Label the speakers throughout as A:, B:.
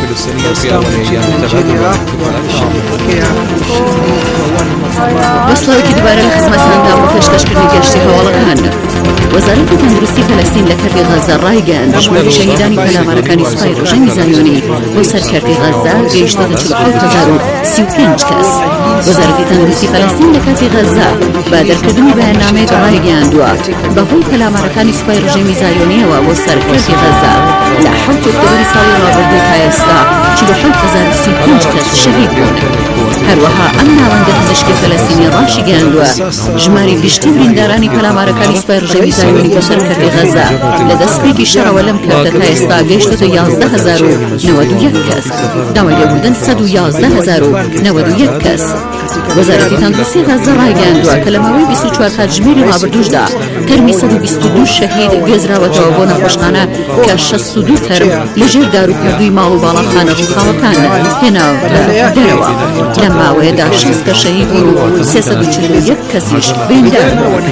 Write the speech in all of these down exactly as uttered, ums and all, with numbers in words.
A: وەسڵاوێکی دووبارە لە خزمەتتاندا بۆ پێشکەشکردنی گەشتی هەواڵەکان. وەزارەتی تەندروستی فەلەستین لە کەرتی غەزە ڕایگەیاند ژمارەی شەهیدانی پەلامارەکانی سوپای ڕۆژەی میزانیۆنی بۆ سەر کەرتی غەزە گەیشتۆتە چل و حەوت هەزار و سی و پێنج کەس. وەزارەتی تەندروستی فەلەستین لە کاتی غەزە بە دەرکردنی بەیاننامەیەک ڕایگەیاندووە بەهۆی پەلامارەکانی سوپای ڕۆژەی میزانیۆنیەوە بۆ سەر کەرتی غەزە لە حەوت ئۆکتۆبری ساڵی ڕابردوو تا ئێستا چل و حەوت هەزار و سی و پێنج کەس شەهید بوون. هەروەها ئەم ناوەندە پزیشکی فەلەستینی ڕاشی گەیاندووە ژماری گشتی بریندارانی پەلامارەکانی سوپای ڕۆژەی میزانیۆنی بۆ سەر کەرتی غەزە لە دەستپێکی شەڕەوە لەم کەرتە تا ئێستا گەیشتۆتە یازدە هەزار و نەوەد و یەک کەس. داوای لێبوردن سەد و یازدە هەزار و نەوەد و یەک کەس. وەزارەتی تەندروستی غەزە ڕایگەیاندووە کە لە ماوەی بیست و چوار کاتژمێری ڕابردووشدا تەرمی سەد و بیست و دوو شەهید گوێزراوەتەوە بۆ نەخۆشخانە کە شەست و دوو تەرم لەژێر داروکردووی ماڵ و باڵەخانە ڕووخاوەکان هێناوەتە دەرەوە. لەم ماوەیەدا شەست کەس شەهید بوون و سێسەد و چل و یەک کەسیش بریندار بوون.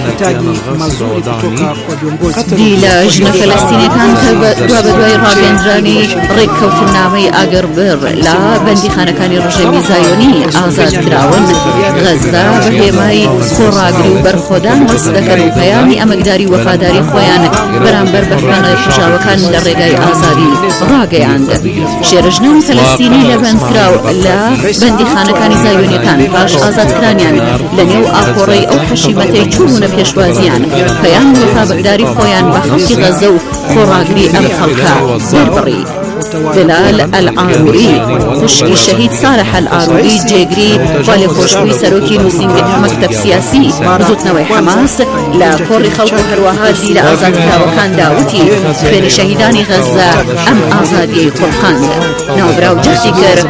A: دی لە ژنە فەلەستینیەکان کە دوا بە دوای ڕاگەیاندرانی ڕێککەوتنامەی ئاگربر لە بەندیخانەکانی ڕۆژەی میزانیۆنی ئازادکراون، غەزە بە هێمای خۆڕاگری و بەرخۆدان وەست دەکەن و پەیامی ئەمەکداری و وەفاداری خۆیان بەرامبەر بەحرانە کوژاوەکان لە ڕێگای ئازادی ڕاگەیاند. شێرەژنانی فەلەستینی لە بەندکراو لە بەندیخانەکانی زایۆنیەکان پاش ئازادکرانیان لە نێو ئاخۆڕەی ئەو حەشیمەتەی چوونە پێشوازیان پەیام و وەفاداری خۆیان بە خەڵکی غەزە و خۆڕاگری ئەم خەڵکە وەربڕی. بلال العاروری خوشکی شهید صالح العاروری جێگری با لێخۆشبووی سەرۆکی نووسینگە مەکتەب سیاسی زوتنەوەی حەماس لە کۆڕی خەڵک و هەروەها دی لە ئازادکراوەکاندا وتی خوێنی شەهیدانی غەزە ئەم ئازادیەی قورقاند. ناوبراو جەختی کرد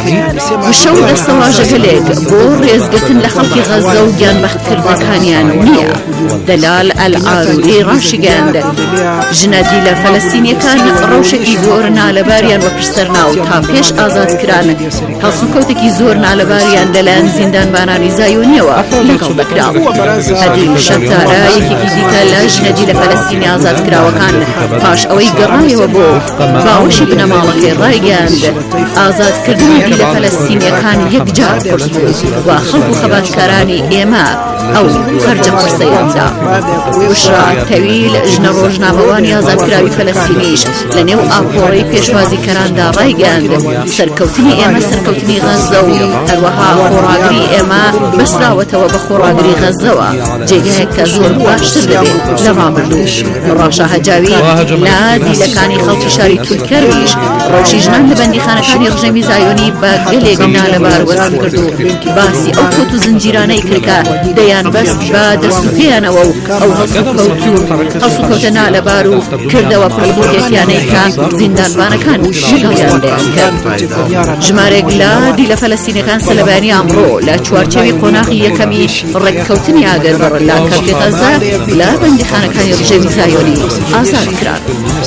A: وشە و دەستەواژەگەلێک بۆ ڕێزگرتن لە خەڵکی غەزە و گیانبەختکردنەکانیان نییە. دەلال العاروری ڕاشیگەاند ژنە دی لە فەلەستینیەکان ڕەوشێکی زۆر نالەباریان وەپشتەرناو تا پێش ئازادکران هەڵسوکەوتێکی زۆر نالەباریان لەلایەن زیندانبانانی زایۆنیەوە لەگەڵ دەکراوە. هەدیل شەتارە یەکێکی دیکە لە ژنەدی لە فەلەستینی ئازادکراوەکان پاش ئەوەی گەڕایەوە بۆ باوەشی بنەماڵەکەی ڕایگەاند ئازادکردنی دی لە فەلەستینیەکان یەکجار قورس بوو و خەڵک و خەباتکارانی ئێمە ئەو فەرجە قورسەیاندا. بشرا تەویل ژنە ڕۆژنامەوانی ئازادکراوی فەلەستینیش لە نێو ئاپۆڕەی پێشوازیکەراندا ڕایگەاند سەرکەوتنی ئێمە سەرکەوتنی غەزە و هەروەها خۆڕاگری ئێمە بەسراوەتەوە بە خۆڕاگری غەزەوە جێگایەک کە زۆر باشتر دەبێت لە ڕابردوو. ڕاشا هەجاوی لە دیلەکانی خەڵکی شاری تورکەرویش ڕۆژی ژنان لە بەندیخانەکانی ڕژەمی میزانیۆنی بە گەلێک نالەبار وەرز کرد و باسی ئەو کۆت و زنجیرانەی کردکە دەیان بەست بە دەستوپێیانەوە و ئەو هەڵسوکەوت و هەڵسوکەوتە نالەبار و کردەوە پڕبووکێکیانەی کە زیندانبانەکان لەگەڵیان دەیان کرد. ژمارێک لە دی لە فەلەستینیەکان سەلەبانی ئەمڕۆ لە چوارچێوی قۆناغی یەکەمی ڕێککەوتنی ئاگربڕ لە کەرتی غەزە لە بەندیخانەکانی ڕژەی میزانیۆنی ئازاد کران.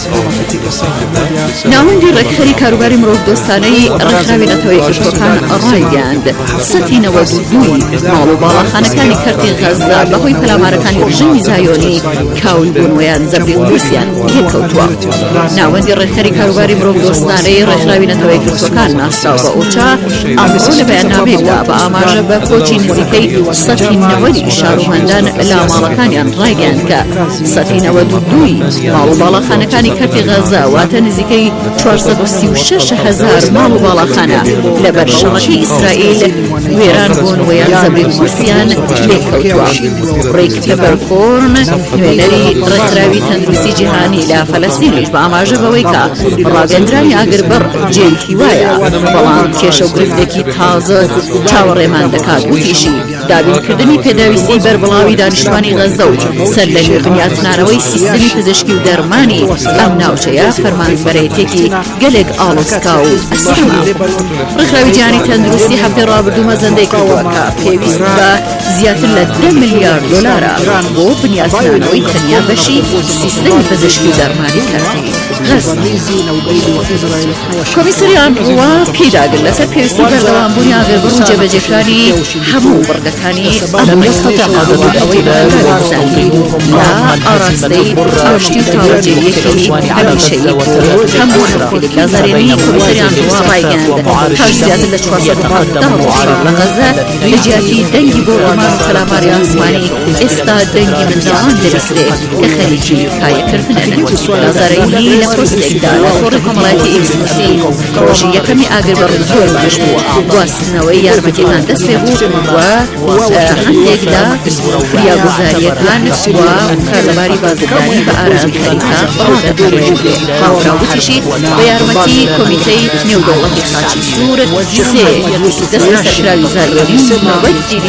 A: ناوەندی ڕێکخەری کاروباری مرۆڤ دۆستانەی ڕێکخراوی نەتەوەی گشتوەکان ڕایگەاند سەتی نەوەد و دووی ماڵ و باڵەخانەکانی کەرتی غەزە بەهۆی پەلامارەکانی ڕژەی میزانیۆنی کاول بوونەوەیان زەبری و قورسیان یەککەوتووە. ناوەندی ڕێکخەری کاروباری مرۆڤ دۆستانەی ڕێکخراوی نەتەوەی گشتوەکان ناسراو بە ئۆچا ئەمڕۆ لە بەیاننامەیەکدا بە ئاماژە بە کۆچی نزیکەی سەتی نەوەدی شارومەندان لە ماڵەکانیان ڕایگەاند کە سەتی نەوەد و دووی ماڵ و باڵەخانەکانی کەرتی غەزە واتە نزیکەی چوارسەد و سی و شەش هەزار ماڵ و باڵەخانە لە بەرشەڕەکەی ئیسرائیل وێران بوون و یان زەبری و قورسیان لێککەوتووە. ڕێک لەبەرکۆرن نوێنەری ڕێکخراوی تەندروستی جیهانی لە فەلەستینیش بە ئاماژە بەوەی کە ڕاگەندرانی ئاگربڕ جێی هیوایە بەڵام کێشە و گرفتێکی تازە چاوەڕێمان دەکات وتیشی دابینکردنی پێداویستی بەربڵاوی دانیشتوانی غەزە و سەر لە نوێ بنیاتنانەوەی سیستەمی پزیشکی و دەرمانی ئەم ناوچەیە فەرمانبەرێتێکی گەلێک ئاڵۆزکا و ئەستەما. ڕێکخراوی جیهانی تەندروستی هەفتەی ڕابردوو مەزەندەی کردووە کە پێویست بە زیاتر لە دە ملیارد دۆلارە بۆ بنیاتنانەوەی تەنیا بەشی سیستەمی پزیشکی و دەرمانی کەرتی غەزە. کۆمیسریان ڕوا پێداگرت لەسەر پێویستی بەردەوامبوونی ئاگربڕ و جێبەجێکاری هەموو بڕگەکانی ئەوەی بەزانی لا ئاراستەی ئاشتی و تاوەجێریەکی هەمیشەیی هەموو حرفێک لازەرێنی کۆمیسریان ڕوا ڕایگەاند پاش زیاتر لە چوارسەد و حەوتە ڕۆژ لە غەزە لە جیاتی دەنگی بۆ ڕۆمان و خەلاماری ئاسمانی ئێستا دەنگی منداڵان دەبیسترێت کە خەریکی کایەکردنن لازەرێنی لە پۆستێکدا لە خۆڕی کۆمەڵایەتی ئێکسنووسی ڕۆژی یەکەمی ئاگربڕ زۆر باش بوو گواستنەوەی یارمەتیەکان دەست پێ بوو و هەندێکدا فریاگوزاریەکان و کارلەباری بازرگانی بە ئارامی خەریکە ڕادەپەڕێنرێت هاوراوتیشی بە یارمەتی کۆمیتەی نێودەوڵەتی خاچی سوور سێ دەست لە سەرکراوی زایۆنی نۆبەت جیلی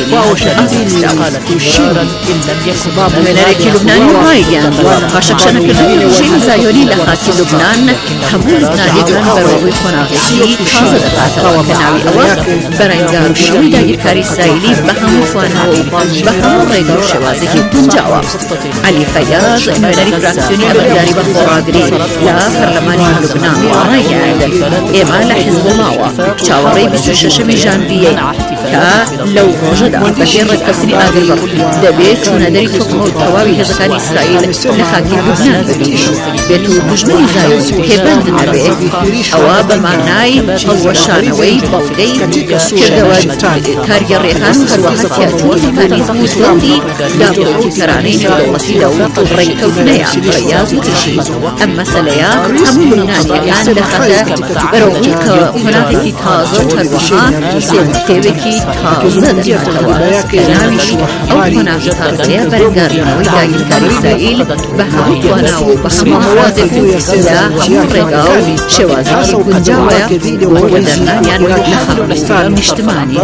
A: وێنەرێکی لوبنانی ڕایگەاند پاشەکشەنەکردنی ڕژێمی زایۆنی لە خاکی لوبنان هەموو لوبنانیەکان بەڕێوەبووی خۆناغێزی تازە دەکاتەوە کە ناوی ئەوە بەڕێنگاربوونەوەی داگیرکاری ئیسرائیلی بە هەموو توانەوەی بە هەموو ڕێگە و شێوازێکی گونجاوە. عەلی فەیاض نوێنەری فراکسیۆنی ئەمەنداری بە خۆڕاگری لە پەرلەمانی لوبنان ڕایگەاند ئێمە لە حیزبوڵڵاوە چاوەڕێی بیست و شەشەمی ژانڤیە کە لەو ڕۆژەدا بەپێ ڕێککەوتنی ئاگربڕ دەبێت چوونەدەری تۆپەوە و تەواوی هێزەکانی ئیسرائیل لە خاکی لوبنان بێت و دژمنی زایۆن پێبند نەبێت. ئەوە بە مانای هەڵوەشانەوەی بەڵگەی کردەوە کارگەڕیەکان هەروەها تیاچووی مەکانیزم و دڵی دابڕێتی تەرانەی نێودەوڵەتیدا و ڕێککەوتنەیە. فەیاض وتیشی ئەم مەسەلەیە هەموو لوبنانیەکان دەخاتە بەرەوەی کە قۆناغێکی تازە و هەروەها سێکتێوێکی تازە دەکاتەوە کە ناویش ئەو قۆناغی تازەیە بەرەنگاربوونەوەی داگیرکاری ئیسرائیل بە هەموو تواناوە و بە هەموو هەوازێک لە هەموو ڕێگا و شێوازێکی گونجاوەیە بۆ وەدەرنانیان لە خەڵکی نیشتمانی.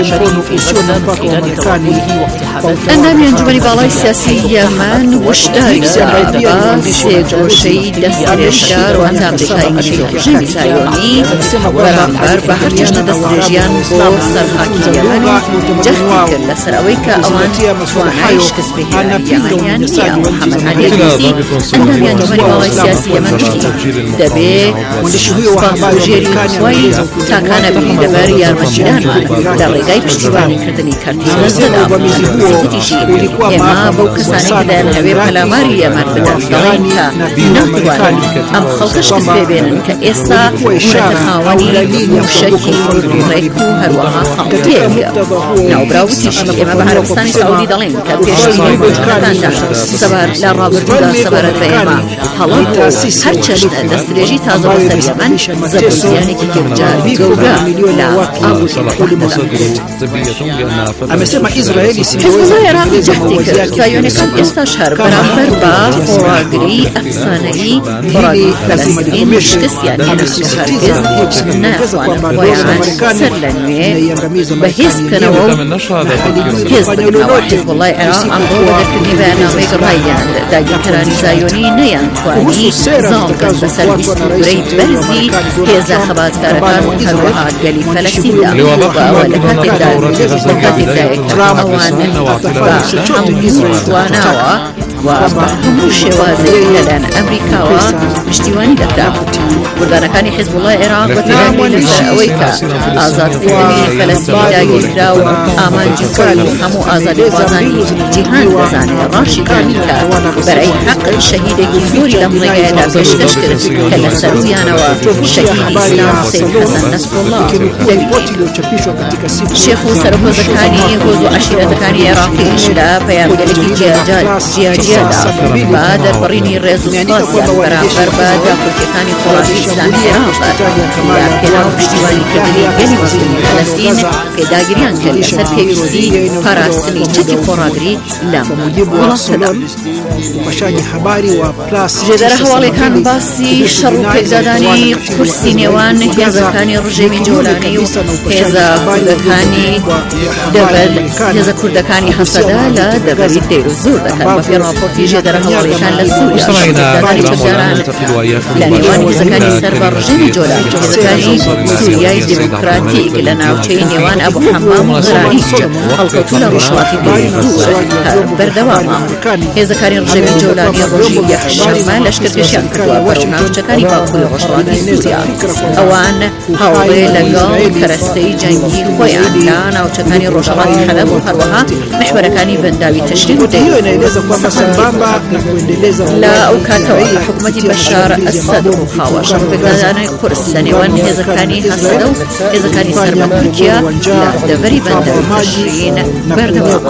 A: ئەندامی ئەنجومەنی باڵای سیاسی یەمەن وشداری دەکات بە سێ گۆشەی دەستدرێژدار و ئەنجام دەکاری ڕژێمی زایۆنی بەرامبەر بە هەر چێژنە دەستدرێژیان بۆ سەرخاکی یەمەن و جەختی کرد لەسەر ئەوەی کە ئەوان توانای شکست بهێنانی یەمەنیان نییە. محەممەد عەلی ئەلبەسی ئەندامی ئەنجومەنی باڵای سیاسی یەمەن وتی دەبێت سوپاسبژێری خوای تاکانە بین لەبەر یارمەتیدانمان لە ڕێگای پشتیوانیکردنی کارتی لەزدەدا. وتیشی ئێمە بەو کەسانی کە دەیانەوێ پەلاماری یەمەن بدەن دەڵێن کە ناتوانن ئەم خەڵکە شکست پێبێنن کە ئێستا وشەکە خاوەنی موشەکی ڕێک و هەروەها خەڵکێکە. ناوبراو وتیشی ئێمە بە عەرەبستانی سەعودی دەڵێن کە پێشبینی بۆچەکەتاندا سەبار لە ڕابردوودا سەبارەت بە ئێمە هەڵەت و هەر چەشنە دەستدرێژی تازە بەسەر یەمەن زەبوزیانێکی گەورە گەورە لە حیزبوڵڵای عێراقی جەهدی کرد زایۆنیەکان ئێستا شار بەرامبەر بە خۆڕاگری ئەفسانەیی خۆڕاگری فەلەستین شکستیان هێنا کە هەرگیز ناتوانن خۆیان سەر لە نوێ بەهێز بکەنەوە و هێز بکەنەوە. حیزبوڵڵای عێراق ئەمڕۆ بەدەرکردنی بەیاننامەیەک ڕایگەاند داگیرکەرانی زایۆنی نەیانتوانی زاڵکەن بەسەر بیستوورەی بەرزی هێزە خەباتکارەکان و هەروەها گەلی فەلەستیندا و ئەوە لە کاتێکدا لە کاتێکدایە کە ئەوان بە هەموو تواناوە و بە هەموو شێوازێک لەلایەن ئەمریکاوە پشتیوانی دەکرا. بوردانەکانی حیزبوڵڵای عێراق بەتیرانی لەسەر ئەوەی کە ئازادکردنی فەلەستینی داگیرکرا و ئامانجی کار و هەموو ئازادیخوازانی جیهان دەزانێت ڕاشیدانی کە بەرەی حەق شەهیدێکی زۆری لەم ڕێگایەدا پێشکەش کرد کە لە سەرویانەوە شەهیدی ئیسلام سید حەسەن نەسرڵڵا شێخ و سەرۆکۆزەکانی هۆز و عەشیرەتەکانی عێراقیش لە پەیامگەلێکی جیاجیادا بە دەربڕینی ڕێز و سپاسیان بەرامبەر بە داخورکیەکانی خۆڕاگری ئیسلامی عێراق لە پێناو پشتیوانیکردنی گەلی مەزلومی فەلەستین پێداگریان کرد لەسەر پێویستی پاراستنی چەکی خۆڕاگری لەم وڵاتەدا. ژێدەرە هەواڵەکان باسی شەڕ و پێکدادانی کورسی نێوان هێزەکانی ڕژێمی جۆلانی و هێزە کوردەکانی دەبەر هێزە کوردەکانی هەسەدا لە دەبەری دەیر و زۆر دەکات بەپێ راپۆرتی ژێدەرە هەواڵەکان لە سووریا لە نێوان هێزە هێزەکانی سەربە ڕژێمی جۆلانی هێزەکانی سووریای دموکراتیک لە ناوچەی نێوان ئەبو حەمام و غرانیچ هەڵکەوتوو لە ڕۆژهەڵاتی دوور بەردەوامە. هێزەکانی ڕژێمی جۆلانی ڕۆژی یەکشەممە لەشکرکێشیان کردووە بەر ناوچەکانی باکووری ڕۆژهەڵاتی سووریا. ئەوان هەوڵێ لەگەڵ کەرەستەی جەنگی خۆیان لە ناوچەکانی ڕۆژهەڵاتی حەلەب و هەروەها محورەکانی بەنداوی تەشریع و لە ئەو کاتەوە حکوومەتی بەشار ئەسەد و خاوەش ڕفێکدادانەی قورس لە نێوان هێزەکانی هەسەدە و هێزەکانی سەربە تورکیا لە دەڤەری بەنداوی تەشرین بەردەوامە.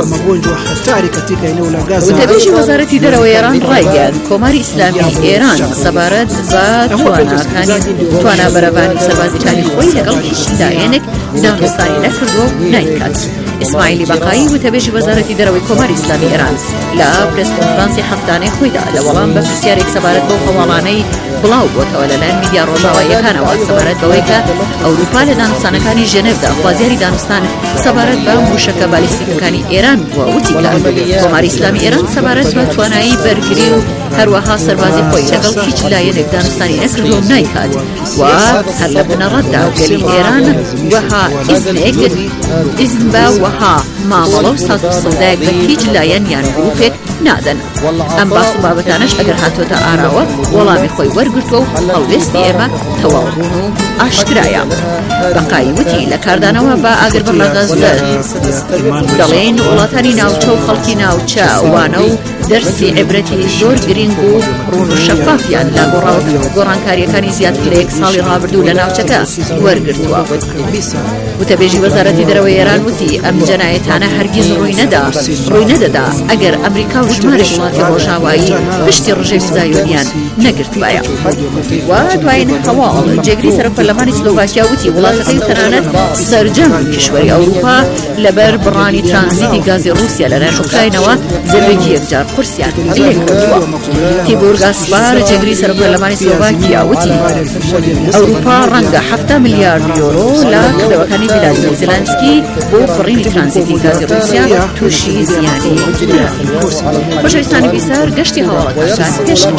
A: وتەبێژی وەزارەتی دەرەوەی ئێران ڕایگەیاند کۆماری ئیسلامی ئێران سەبارەت بە تواناکانی توانە بەرەبانی سەربازیەکانی خۆی لەگەڵ هیچ لایەنێک داوەستانی نەکردووە و نایکات. ئیسماعیلی بەقایی وتەبێژی وەزارەتی دەرەوەی کۆماری ئیسلامی ئێران لە پرس کۆنفرانسی هەفتانەی خۆیدا لە وەڵام بە پرسیارێک سەبارەت بەو هەواڵانەی بڵاو بۆتەوە لەلایەن میدیا ڕۆژاواییەکانەوە سەبارەت بەوەی کە ئەوروپا لە دانوستانەکانی ژێنێڤدا خوازیاری دانوستان سەبارەت بە موشەکە بالیستیکەکانی ئێران بووە وتی کە کۆماری ئیسلامی ئێران سەبارەت بە توانایی بەرگری و هەروەها سەربازی خۆی لەگەڵ هیچ لایەنێک دانوستانی نەکردو و نایکات و هەر لە بنەڕەتدا گەلی ئێران وەها ئیزنێک ئیزن بە وەها مامەڵە و ساز و سەودایەک بە هیچ لایەن یان گروپێک نادەن. ئەم باس و بابەتانەش ئەگەر هاتوۆتە ئاراوە وەڵامی خۆی وەرگرتووە و هەڵوێستی ئێمە تەواوبوون و ئاشکرایە. بەقایی وتی لە کاردانەوە بە ئاگربڕ لە غەزە دەڵێن وڵاتانی ناوچە و خەڵکی ناوچە وانە و دەرسی عیبرەتی زۆر گرنگ و ڕوون و شەفافیان لە گۆڕانکاریەکانی زیاتر لە یەک ساڵی ڕابردوو لە ناوچەکە وەرگرتووە. وتەبێژی وەزارەتی دەرەوەی ئێران وتی ئەم جەنایەتانە هەرگیز ڕووی نەدا ڕووی نەدەدا ئەگەر ئەمریکا و ژمارە وڵاتی ڕۆژاوایی پشتی ڕژێمی زایۆنیان نەگرتوایە. و دوایین هەواڵ جێگری سەرۆکپەرلەمانی سلۆڤاکیا وتی وڵاتەکەی تەنانەت سەرجەم کشوەری ئەوروپا لەبەر بڕانی ترانزیتی گازی رووسیا لەلایەن ئوکراینەوە زەربێکی یەکجار قورسیان لێ کردووە. تیبۆر گاسپار جێگری سەرۆکپەرلەمانی سلۆڤاکیا وتی ئەوروپا ڕەنگە هەفتە میلیارد یۆرۆ لە کردەوەکانی ڤلادیمیر زێلەنسکی بۆ بڕینی ترانزیتی گازی رووسیا تووشی زیانی خۆشەویستانی بیسەر گەشتی هەواڵەکان پێشکەش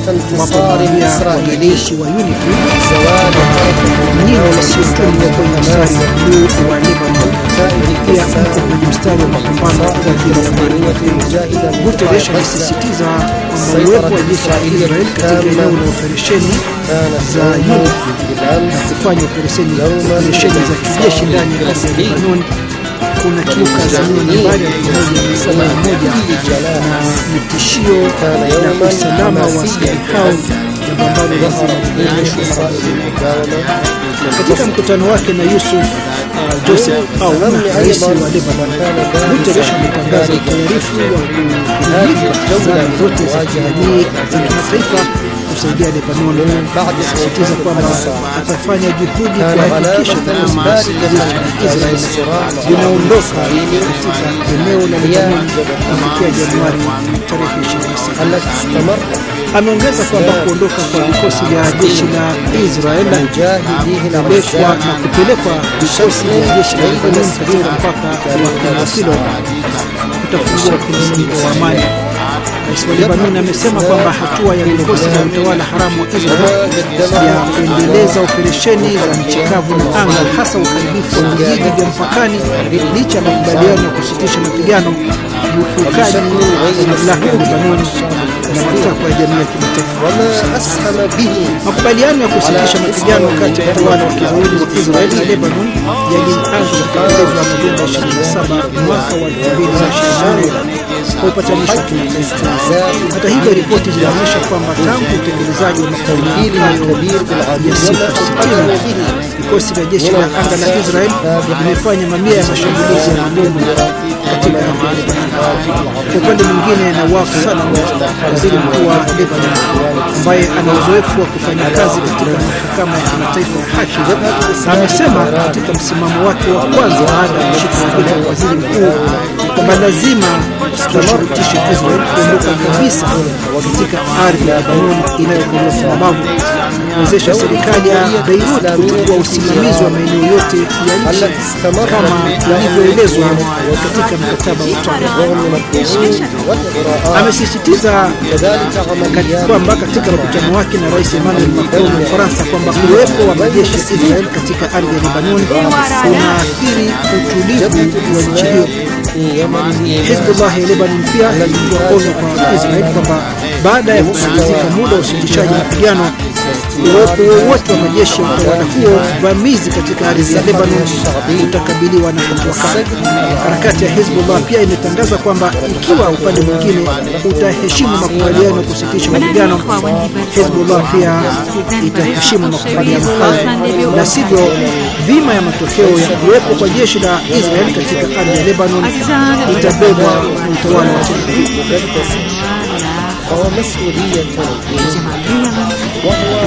B: Guterres alisisitiza kwamba uwepo wa jeshi la Israel katika eneo la operesheni za UNIFIL na kufanya operesheni za kijeshi ndani ya Lebanon kuna kiuka azimio nambari elfu moja mia saba na moja na ni tishio la usalama wa askari hao ambalo lazima liboreshwe. Katika mkutano wake na Yusuf uh, Joseph Aoun, rais wa Lebanon, Guterres ametangaza utayarifu wa kulipa zana zote za kijamii za kimataifa kusaidia Lebanon. Akisisitiza kwamba atafanya juhudi kuhakikisha kwamba Israel linaondoka katika eneo la Lebanon kufikia Januari tarehe ishirini na sita. Ameongeza kwamba kuondoka kwa vikosi vya jeshi la Israel kupelekwa na kupelekwa vikosi vya jeshi la Lebanon katika mpaka wa eneo hilo kutafungua mlango wa amani. Rais wa Lebanon amesema kwamba hatua ya vikosi vya utawala haramu wa Israel ya kuendeleza operesheni za nchi kavu na anga hasa uharibifu wa vijiji vya mpakani licha ya makubaliano ya kusitisha mapigano ni ukiukaji wa mamlaka ya Lebanon na matakwa ya jamii ya kimataifa. Makubaliano ya kusitisha mapigano kati ya utawala wa kizayuni wa Israel na Lebanon yalianza kutekelezwa Novemba ishirini na saba mwaka wa elfu mbili na ishirini na nane kwa upatanishi wa kimataifa. Hata hivyo, ripoti zinaonyesha kwamba tangu utekelezaji wa makubaliano ya siku sitini vikosi vya jeshi la anga la Israel vimefanya mamia ya mashambulizi ya mabomu katika anga. Kwa upande mwingine, Nawaf Salam, waziri mkuu wa Lebanon ambaye ana uzoefu wa kufanya kazi katika mahakama ya kimataifa ya haki, amesema katika msimamo wake wa kwanza baada ya kushika wadhifa wa waziri mkuu kwamba lazima kushurutisha Israel kuondoka kabisa katika ardhi ya Lebanon inayokaliwa kwa mabavu, kuwezesha serikali ya Beirut kuchukua usimamizi wa maeneo yote ya nchi kama ilivyoelezwa katika mkataba wa Trump. Amesisitiza kwamba katika mkutano wake na Rais Emmanuel Macron wa Ufaransa kwamba uwepo wa majeshi ya Israel katika ardhi ya Lebanon unaathiri utulivu wa nchi hiyo. Hizbullah ya Lebanon pia ilitoa onyo kwa Israel kwamba baada ya kumalizika muda wa usitishaji mapigano, uwepo wowote wa majeshi ya utawala huo vamizi katika ardhi ya Lebanon utakabiliwa na hatua kali. Harakati ya Hizbullah pia imetangaza kwamba ikiwa upande mwingine utaheshimu makubaliano ya kusitisha mapigano, Hizbullah pia itaheshimu makubaliano hayo, na sivyo dhima ya matokeo ya kuwepo kwa jeshi la Israel katika ardhi ya Lebanon itabebwa na utawala wa Israel.
C: ومسؤولية وهو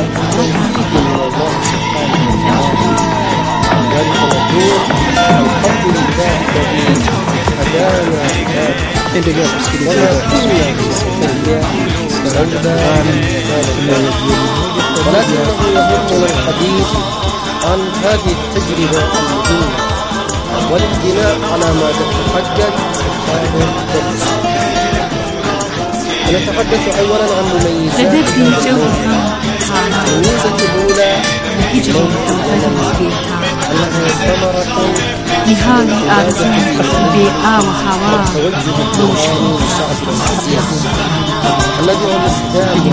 C: ذلك نقول الحمد لله الذي هدانا
B: endelea kusikiliza
C: ولكنه يهمنا الحديث عن هذه التجربة المهمة والابتلاء على ما تتحقق هذا الدرس. نتحدث أولا عن مميزات الميزة الأولى أنها ثمرة
A: نهاية أرض بيئة وهواء
C: الذي هو مصداق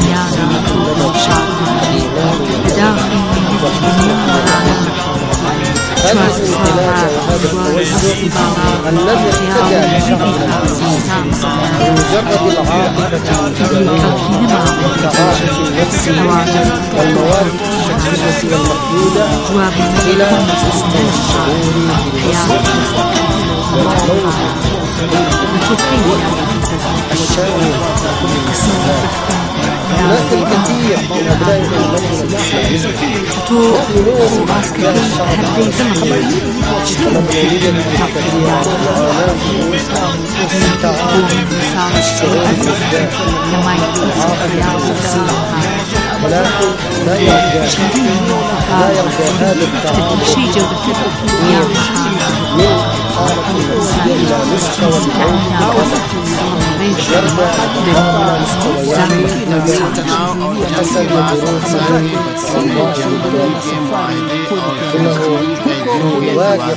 C: هذه الانطلاقة وهذا التوجه الذي ارتجى لشعبنا العزيز بمجرد العاطفة الإيجابية والتعاطف النفسي والمواد الشخصية والمحدودة إلى مستوى الشعور بالنصر الشامل لكل الإنسان. هناك الكثير من أبناء المملكة الإسلامية يؤمنون بأفكار الشعب المدنية الفكرية والآلام والتعاون الشعور بالذات العاطفة النفسية، ولكن لا يرجى لا يرجى هذا التعاون من حالة نفسية إلى مستوى العنف يرجع إلى مستويات حسب ظروف الله إنه يواجه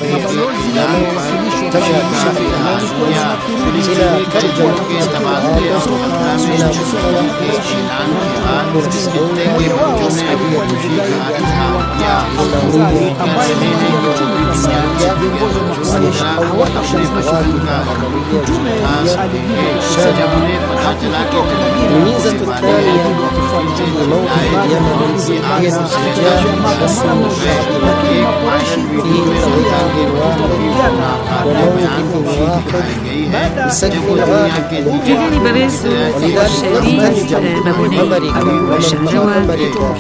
C: تجعل شعبنا إلى ترجمة إلى مستوى الميزة الثانية في موقف اليمن هي استخدام رسم الشعب في توجه واحد وموقف واحد بسجل واحد، ولذلك نختلف عن أمريكا ومن أمريكا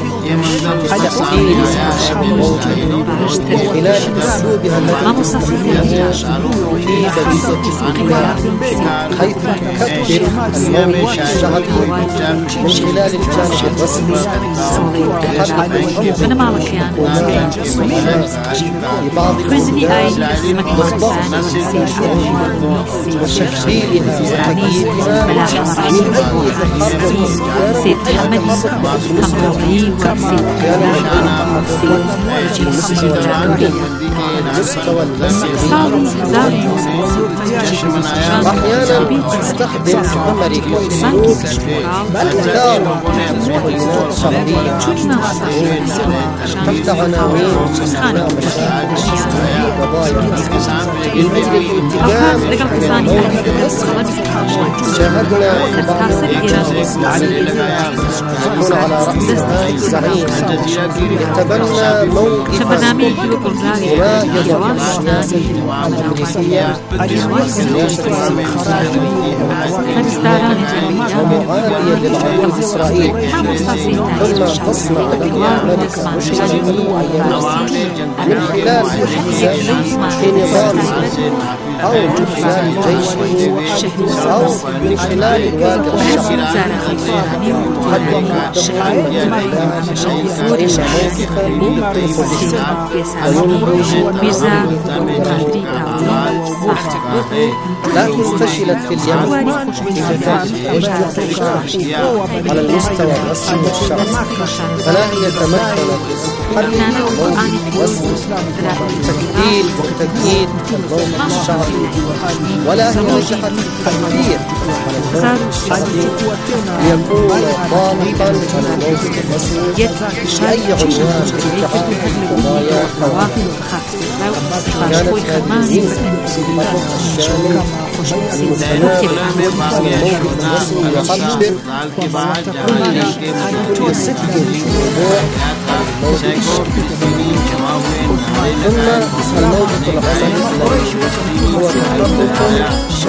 C: خلال أسلوبها التي تستخدمه في تجربة حيث تكبر الموقف الشعبي من خلال الجانب الرسمي تحدث ببعض الأسباب وتشكيلها وتغييرها من أي مستوى المسؤولية. أحيانا تستخدم أمريكا أسلوب اختار مكونات شعبية تحت عناوين أبناء مشاكل وقضايا من أجل الاتجاه شاهدنا بعض يكون على رأسها الزعيم يتبنى موقف نامەیەکی وەکو بڵاوێک جواب شتانی
D: الأمريكية
C: هەرستارانی
D: ومعادية للعدو الإسرائيلي ثم تصنع لها مشكلة من خلال في نظام أو من خلال جيشه أو من خلال الواقع الشعبي لكن فشلت في اليمن على المستوى الرسمي والشرعي، فلا هي تمكنت من حل تكتيل وتجديد الموقف الشعبي، ولا هي نجحت في التأثير على الموقف ليكون ضابطا على الموقف الرسمي بأي عنوان من القضايا كانت هذه الميزة الشامل المتناول الموقف الرسمي يعبر كل صدق موضوع الموقف الشامل. ثم الموقف العملي الذي هو تحقق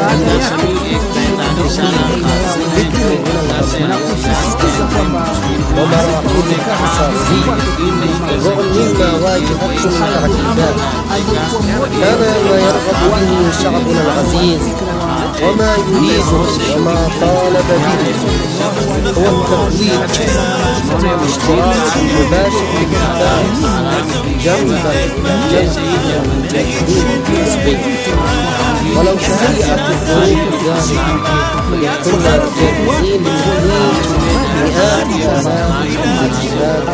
D: ومراحل أساسية رغم مما واجهته التعقيدات. كان ما يرغب به شعبنا العزيز وما يريده وما طالب به هو التقويم الاشتراك المباشر في القتال جنبا جنبا للتجديد النسبي. ولو تهيأت الظروف لذلك كنا جاهزين لتحويل مئات آلاف العباد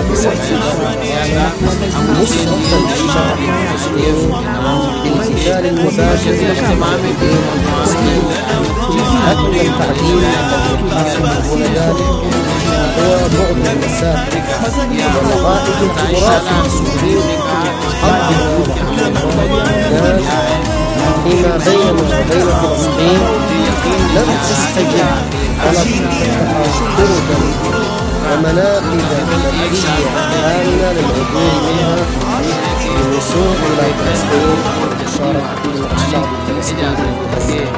D: نصرة للشعب المسلم بالقتال المباشر للمعارضين المسلمين. لكن التعليم الذي ذلك هو بعد المسافة ولغائب التراث المسلمين فيما بيننا وبين فلسطين لم تستجب طلب تحركا ومناقب مادية آمنة للعبور منها للوصول إلى فلسطين والمشاركة مع الشعب الفلسطيني.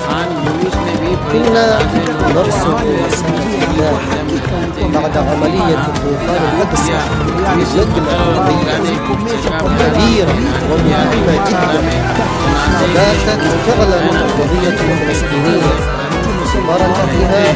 D: كنا نرصد مسألة بعد عملية الطوفان الأقصى نقلة كبيرة ومهمة جدا، وباتت فعلا القضية الفلسطينية مرتبها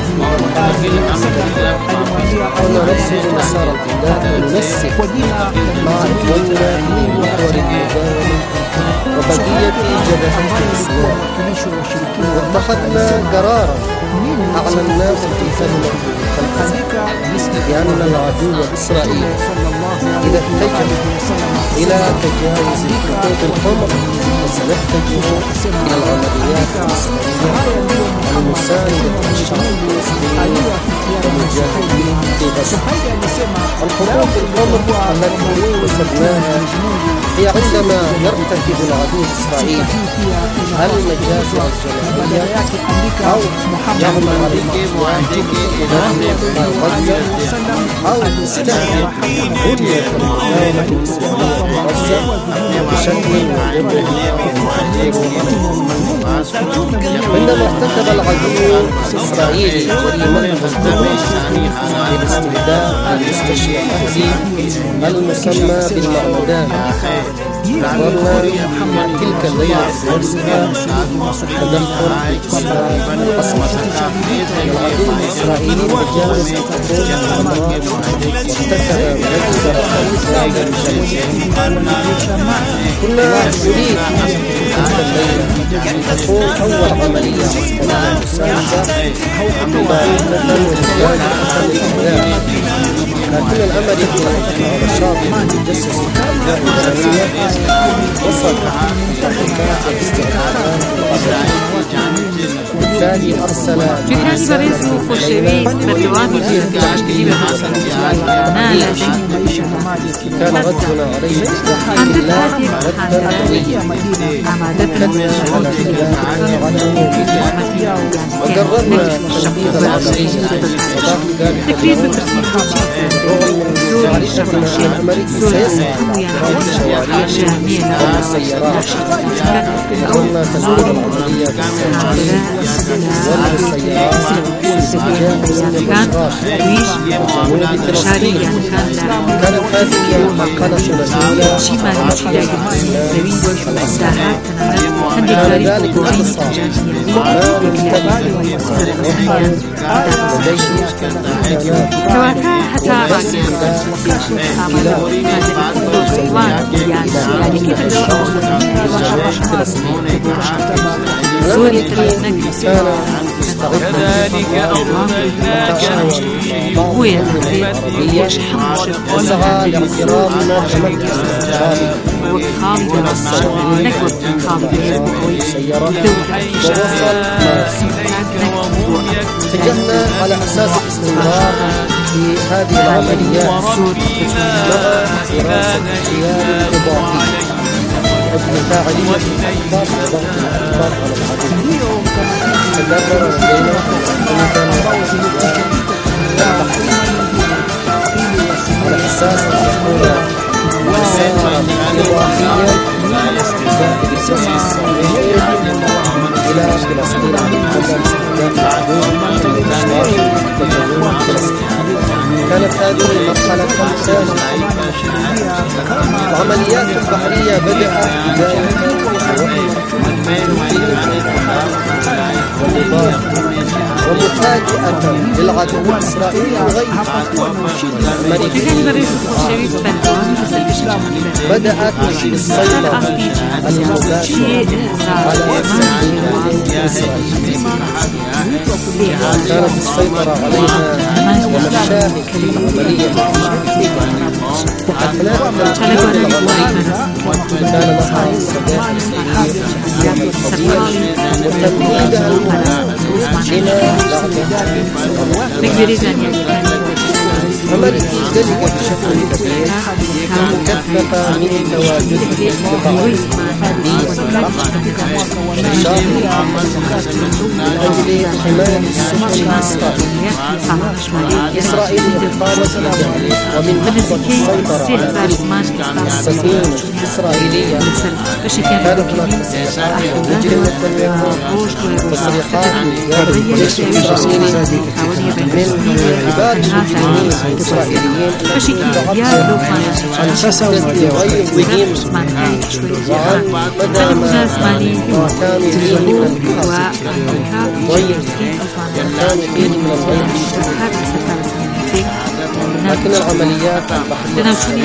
D: كنا نرصد مسار البلاد وننسق مع إخواننا في محور المداولة وبقية جبهات الإسلام، واتخذنا قرارا أعلناه في كلمة الخلفاء بأن العدو الإسرائيلي إذا اتجه إلى تجاوز خطوط الحمر فسنتجه إلى العمليات الإسرائيلية المساندة للشعب الفلسطيني والمجاهدين في غزة. الخطوط الحمر التي وصلناها هي عندما يرتكب العدو الإسرائيلي المجازر الجنائية أو يعمل على غزة أو يستهدف بنية المقاومة الإسرائيلية في غزة بشكل عندما ارتكب العدو الإسرائيلي جريمة بالاستهداف لمستشفى أهلي المسمى بالمعمدان، قررنا تلك الليلة نفسها تدخل الحصر. العدو الإسرائيلي تجاوز خطوط الحمراء وارتكب مجزرة إسرائيلية كنا نريد تلك الليلة تكون أول عملية عسكرية مساندة مباشرة لمجازفة الأعداء، لكن الأمريكي الرشاط المتجسس الأعداء الإيرانية وصل تحقيقات الاستعدادات القادرة بالتالي أرسل
C: جهاز بريز خوشويست بردوامي جهد العشتري نالا
D: كان ردنا عليه
C: عند هذه الحالة عمادة
D: وقررنا تشغيل العملية
C: تكريس وترسيم دور الشرطة
D: العملية سيسمح الشوارع والسيارات قررنا تشغيل العملية كانت هذه المرحلة الأولى كان ذلك الاختصار
C: كذلك أضللناك
D: وسعى لاعتراضنا بمكة استشاري اتجهنا على أساس الاستمرار في هذه العمليات مع دراسة اختيار إضافي أجل فاعلية الأخبار وضغط الأخبار على العديد تقرر لدينا على أساس أن تكون مسارا إضافيا لاستهداف السياسة الصالحية إلى فلسطين كانت هذه المرحلة الثالثة. العمليات البحرية بدأت بداية ومفاجأة للعدو الإسرائيلي وغيره بدأت السيطرة المباشرة على السفينة الإسرائيلية. كانت السيطرة عليها ومشاهد العملية أثناء تنفيذ العملية كان لها صداقة قضية وتمهيدها المهم إلى عملية ذلك بشكل كبير كثف من تواجده من أجل حماية السفن الإسرائيلية قامت بذلك ومن لحظة السيطرة على السفينة الإسرائيلية كانت هناك تصريحات مجرمة تصريحات من الجيش الإسرائيلي من عباد المجرمين الإسرائيليين على أساس تغير بهم وعن مدى ما كانوا فيه من الغير كانوا فيه من الغير. لكن العمليات البحرية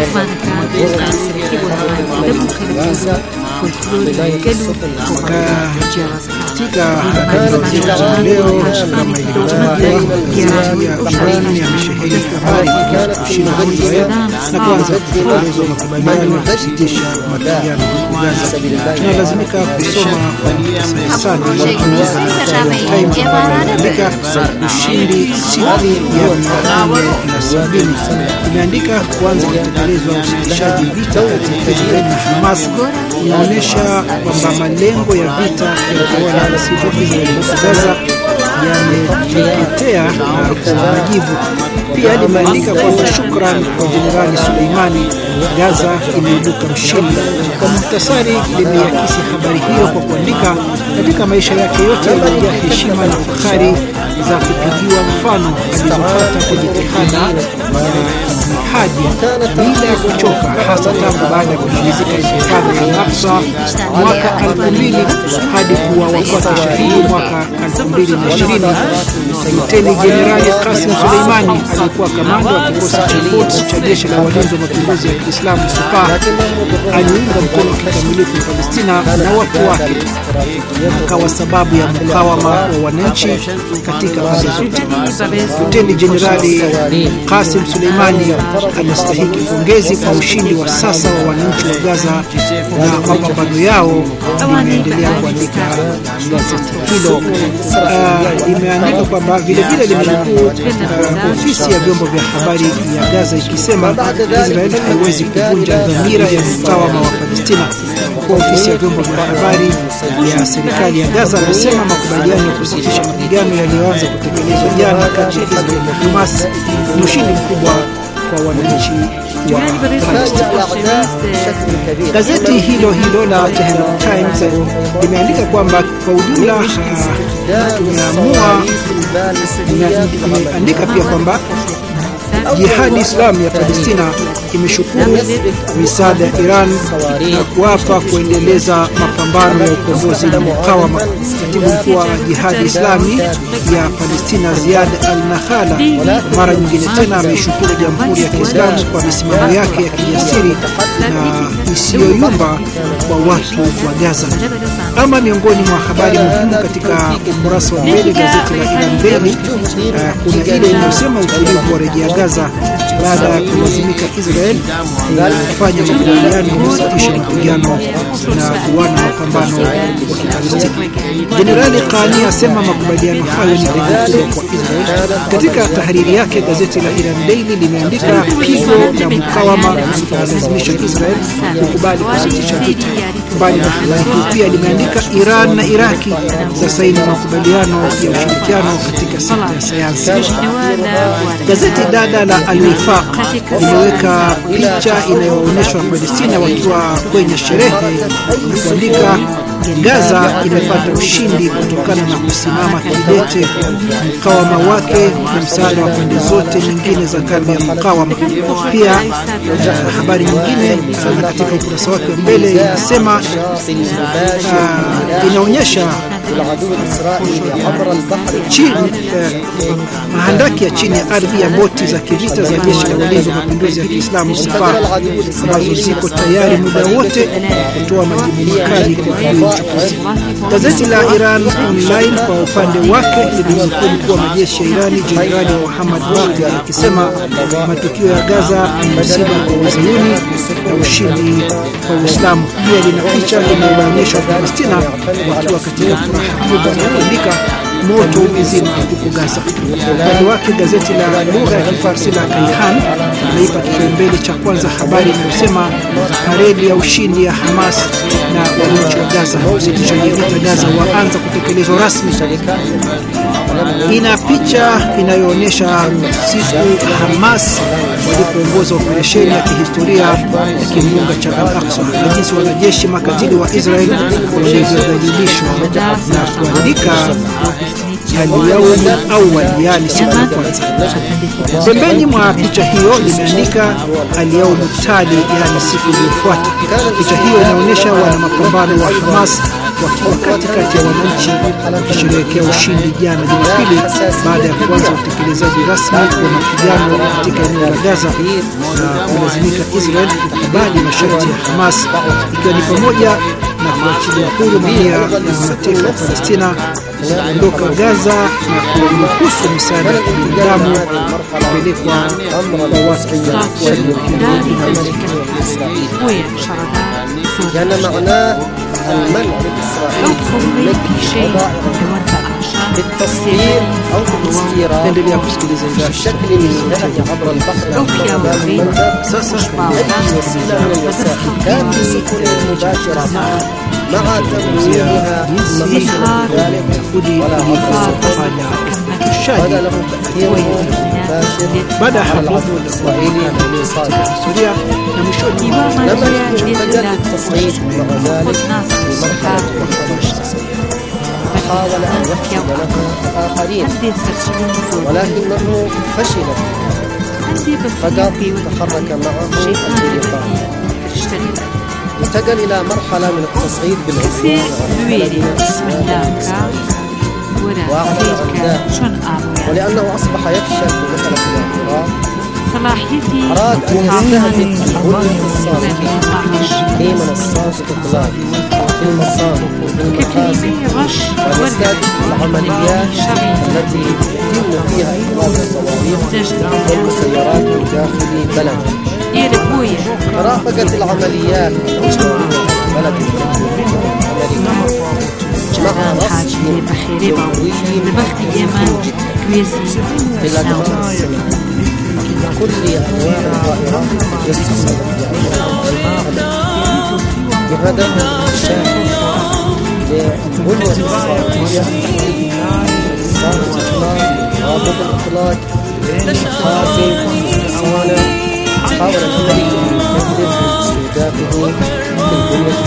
B: katika harakati za leo kama ilivyokuwa ya Bahrain yamesheheni habari ya kushinda Israel na kuanza kutekeleza makubaliano ya kusitisha mapigano huko Gaza. Tunalazimika kusoma kwa sana imeandika ushindi si hali ya na sabini. Imeandika kuanza kutekelezwa usitishaji vita kati ya Israel na Hamas inaonyesha kwamba malengo ya vita ya kuona sivyo Gaza yameteketea na majivu. Pia limeandika kwamba shukrani kwa Jenerali Suleimani, Gaza imeibuka mshindi. Kwa muhtasari, limeakisi habari hiyo kwa kuandika katika maisha yake yote ya heshima na fahari za kupigiwa mfano alizopata kwa jitihada hadi bila kuchoka, hasa tangu baada ya kumalizika intifada ya Al-Aqsa mwaka elfu mbili hadi kuwa wafati shahidi mwaka elfu mbili na ishirini. Luteni Jenerali Qasim Suleimani aliyekuwa kamanda wa kikosi cha Quds cha jeshi la walinzi wa mapinduzi ya Kiislamu Sepah aliunga mkono kikamilifu Palestina na watu wake, akawa sababu ya mukawama wa wananchi katika pande zote. Luteni Jenerali Qasim Suleimani anastahili pongezi kwa ushindi wa sasa wa wananchi wa Gaza na mapambano yao, limeendelea kuandika gazeti hilo. Uh, imeandika kwamba vile vile limenukuu uh, ofisi ya vyombo vya habari ya Gaza ikisema Israel haiwezi kuvunja dhamira ya mukawama wa Palestina. Kwa ofisi ya vyombo vya habari ya serikali ya Gaza anasema makubaliano ya kusitisha mapigano yaliyoanza kutekelezwa jana kati ya Israel na Hamas ni ushindi mkubwa kwa wananchi wa Palestina. Gazeti hilo hilo la Tehran Times limeandika kwamba kwa ujumla tumeamua, imeandika pia kwamba Jihadi Islami ya Palestina imeshukuru misaada ya Iran na kuapa kuendeleza mapambano ya ukombozi na mukawama. Katibu mkuu wa Jihadi Islami ya Palestina Ziad al-Nakhala mara nyingine tena ameshukuru Jamhuri ya Kiislamu kwa misimamo yake ya kijasiri na isiyoyumba kwa watu wa Gaza. Ama miongoni mwa habari muhimu katika ukurasa wa mbele gazeti la Iran Daily, uh, kuna ile inayosema utulivu wa rejea Gaza baada ya kulazimika Israel kufanya makubaliano ya kusitisha mapigano na kuwana mapambano wa Palestina. Jenerali Qani asema makubaliano hayo ni pendekezo kwa Israel. Katika tahariri yake, gazeti la Iran Daily limeandika pigo la mukawama linalazimisha Israel kukubali kusitisha vita. Mbali na habari hii pia limeandika Iran na Iraki za saini makubaliano ya ushirikiano katika sekta ya sayansi. Gazeti dada la Al-Wifaq limeweka picha inayoonyesha Palestina wakiwa kwenye sherehe na kuandika Gaza imepata ushindi kutokana na kusimama kidete mukawama wake na msaada wa pande zote nyingine za kambi ya mukawama. Pia uh, habari nyingine uh, katika ukurasa wake wa mbele inasema uh, inaonyesha chini uh, mahandaki ya chini ya ardhi ya boti za kivita za jeshi la walinzi wa mapinduzi ya Kiislamu Sepah ambazo ziko tayari muda wote kutoa majibu makali kwa uchokozi. Gazeti la Iran Online kwa upande wake lilimnukuu mkuu wa majeshi ya Irani Jenerali Muhammad Baghdadi akisema matukio ya Gaza ni msiba kwa Wazayuni na ushindi kwa Uislamu. Pia lina picha inayoonyesha Palestina wakiwa katika furaha kubwa na kuandika moto umezima huko Gaza. Upande wake gazeti la lugha ya Kifarsi la Kayhan linaipa kipaumbele cha kwanza habari inayosema paredi ya ushindi ya Hamas na wananchi wa Gaza. Usitishaji vita Gaza waanza kutekelezwa rasmi. Ina picha inayoonyesha siku Hamas walipoongoza operesheni ya kihistoria ya kimbunga cha Al-Aqsa na jinsi wanajeshi makatili wa Israel walivyodhalilishwa na kuandika al-yawm awwal, yani siku ya kwanza. Pembeni mwa picha hiyo limeandika al-yawm tali, yani siku iliyofuata. Picha hiyo inaonyesha wana mapambano wa Hamas wakiwa katikati ya wananchi wakisherehekea ushindi jana Jumapili baada ya kuanza utekelezaji rasmi wa mapigano katika eneo la Gaza na kulazimika Israel kukubali masharti ya Hamas, ikiwa ni pamoja na kuachilia huru mamia ya mateka wa Palestina kuondoka Gaza na kuruhusu misaada ya kibinadamu kupelekwa kwa watu waliokimbia.
E: المنع الإسرائيلي بالتصدير أو بالاستيراد بشكل نهائي عبر البحر أو أي وسيلة من الوسائل كان بسفن مباشرة مع تمويلها مصدر ذلك ولا هذا له تأثير مباشر
B: بدأ
E: العدو الإسرائيلي
B: سوريا
E: لما يتجدد التصعيد مع ذلك في مرحلة حاول أن يحصل له الآخرين ولكنه فشل فقط تحرك معه الفريقان انتقل إلى مرحلة من التصعيد بالعدوان على الذين واعتذر عن ذلك، ولأنه أصبح يفشل في مسألة الاعتراف أراد أن يستهدف البنية الصالحة في منصات الاطلاق، في المصانع، في المخازن، ويستهدف العمليات التي يتم فيها إطلاق الصواريخ والمسيرات من داخل بلده. رافقت العمليات الأجنبية بلد أمريكا مع رصد جمهوري في الأجواء السماء كل أنواع الطائرات المتجسسة بهدف الشاهد للبنية الصاروخية صارت إطلاق رابط الإطلاق مخازن مصانع. حاول الأمريكي أن يكذب استهدافه بالبنية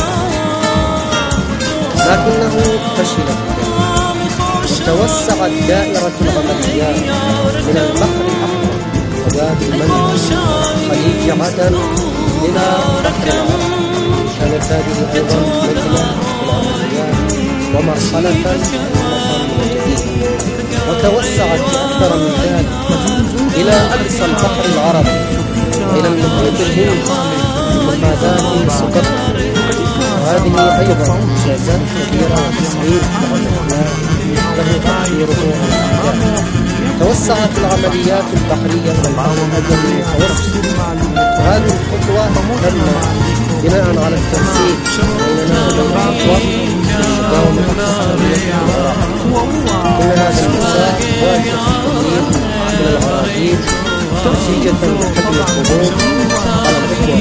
E: لكنه فشل في ذلك، وتوسعت دائرة العمليات من البحر الأحمر ووادي المندب خليج عدن إلى بحر العرب. كانت هذه أيضا نقلة العمليات ومرحلة جديدة، وتوسعت أكثر من ذلك إلى أقصى البحر العربي وإلى المحيط الهندي ومخازات سقط. وهذه أيضا إنجازات كبيرة وتسعير العمليات له تأثيره على الأعداء. توسعت العمليات البحرية من البحر الأبيض المتوسط، وهذه الخطوة تمت بناء على التنسيق بيننا وبين الخطوة في مداومة التحرير في العراق. إن هذا المساء واجه التغيير من العراقيل نتيجة لحجم الضغوط على الإخوة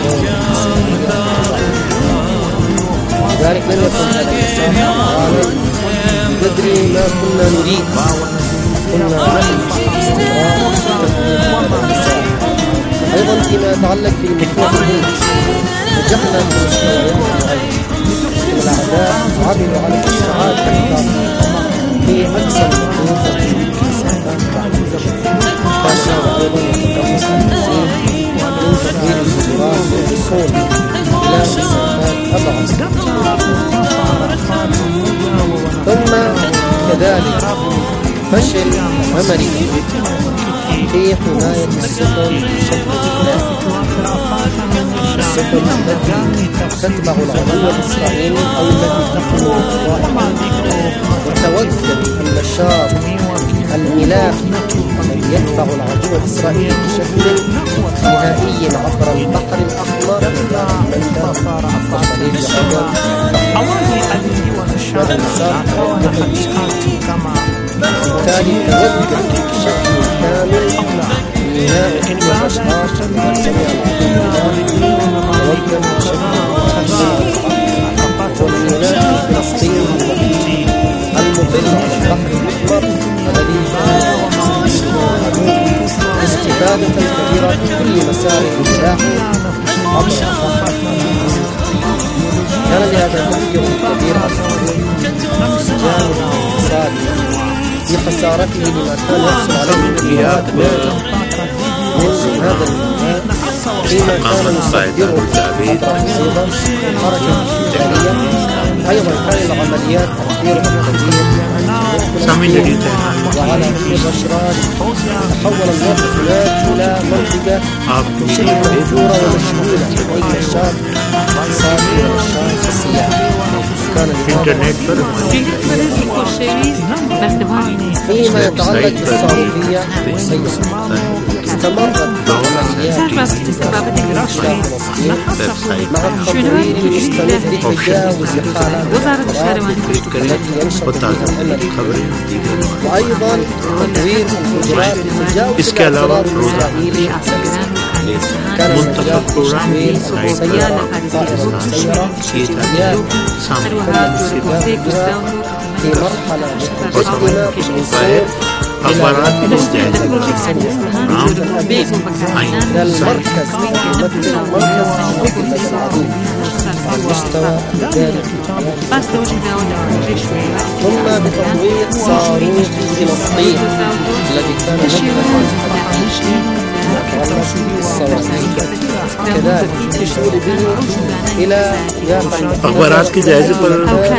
E: لذلك لم يكن هذا المساء عاما بقدر ما كنا نريد. كنا نحن استمرار تطبيق هذا المساء. أيضا فيما يتعلق بالمحور الهندي نجحنا في مستويات معينة، والأعداء عملوا على الاستعادة أكثر في أقصى الحدود والاستهداف بعد ذلك. كان هذا أيضا يتقمص المزيد من تطوير الجزرات والوصول إلى مسافات أبعد. ثم كذلك فشل أمريكي في حماية السفن بشكل كبير. السفن التي تتبع العدو الإسرائيلي أو التي تحمل القوائم، وتوجد النشاط الملاحي الذي يتبع العدو الإسرائيلي بشكل نهائي عبر البحر الأحمر إلى المندب وخليج عدن. هذا المسار بالتالي توجه بشكل كامل بناء الرشاش الذي سمع العدو توجه بشكل كامل والميناء الفلسطيني الوحيد المطل على البحر الأحمر الذي استفادة كبيرة في كل مسار النجاح عبر البحر. كان لهذا تأثير كبير على الجانب الاقتصادي في خسارته لما كان يحصل عليه من المواد من هذا الميناء، فيما كان يصدره عبر أيضا حركة تجارية. أيضا كان العمليات تأثيرها كبير وعلى كل الرشرات. تحول الموقف هناك إلى منطقة شبه مهجورة ومشغولة بأي نشاط اقتصادي ونشاط سياحي. كان الإنترنت فيما يتعلق بالصاروخية استمرت العمليات مع التطوير المستمر لتجاوز حالات التي ينشأ فيها الأمريكي، وأيضا تطوير القدرات لتجاوز الاعتراض الإسرائيلي الأساسي. كان النجاح في تشغيل المسيرة طائرة مسيرة إياب في مرحلة متقدمة بالوصول إلى المركز المركز يمثل مركز مهمة العدو على المستوى الإداري. ثم بتطوير صاروخ فلسطين الذي كان مهمة كذلك تشير به إلى
F: أخبارات की जायज़े पर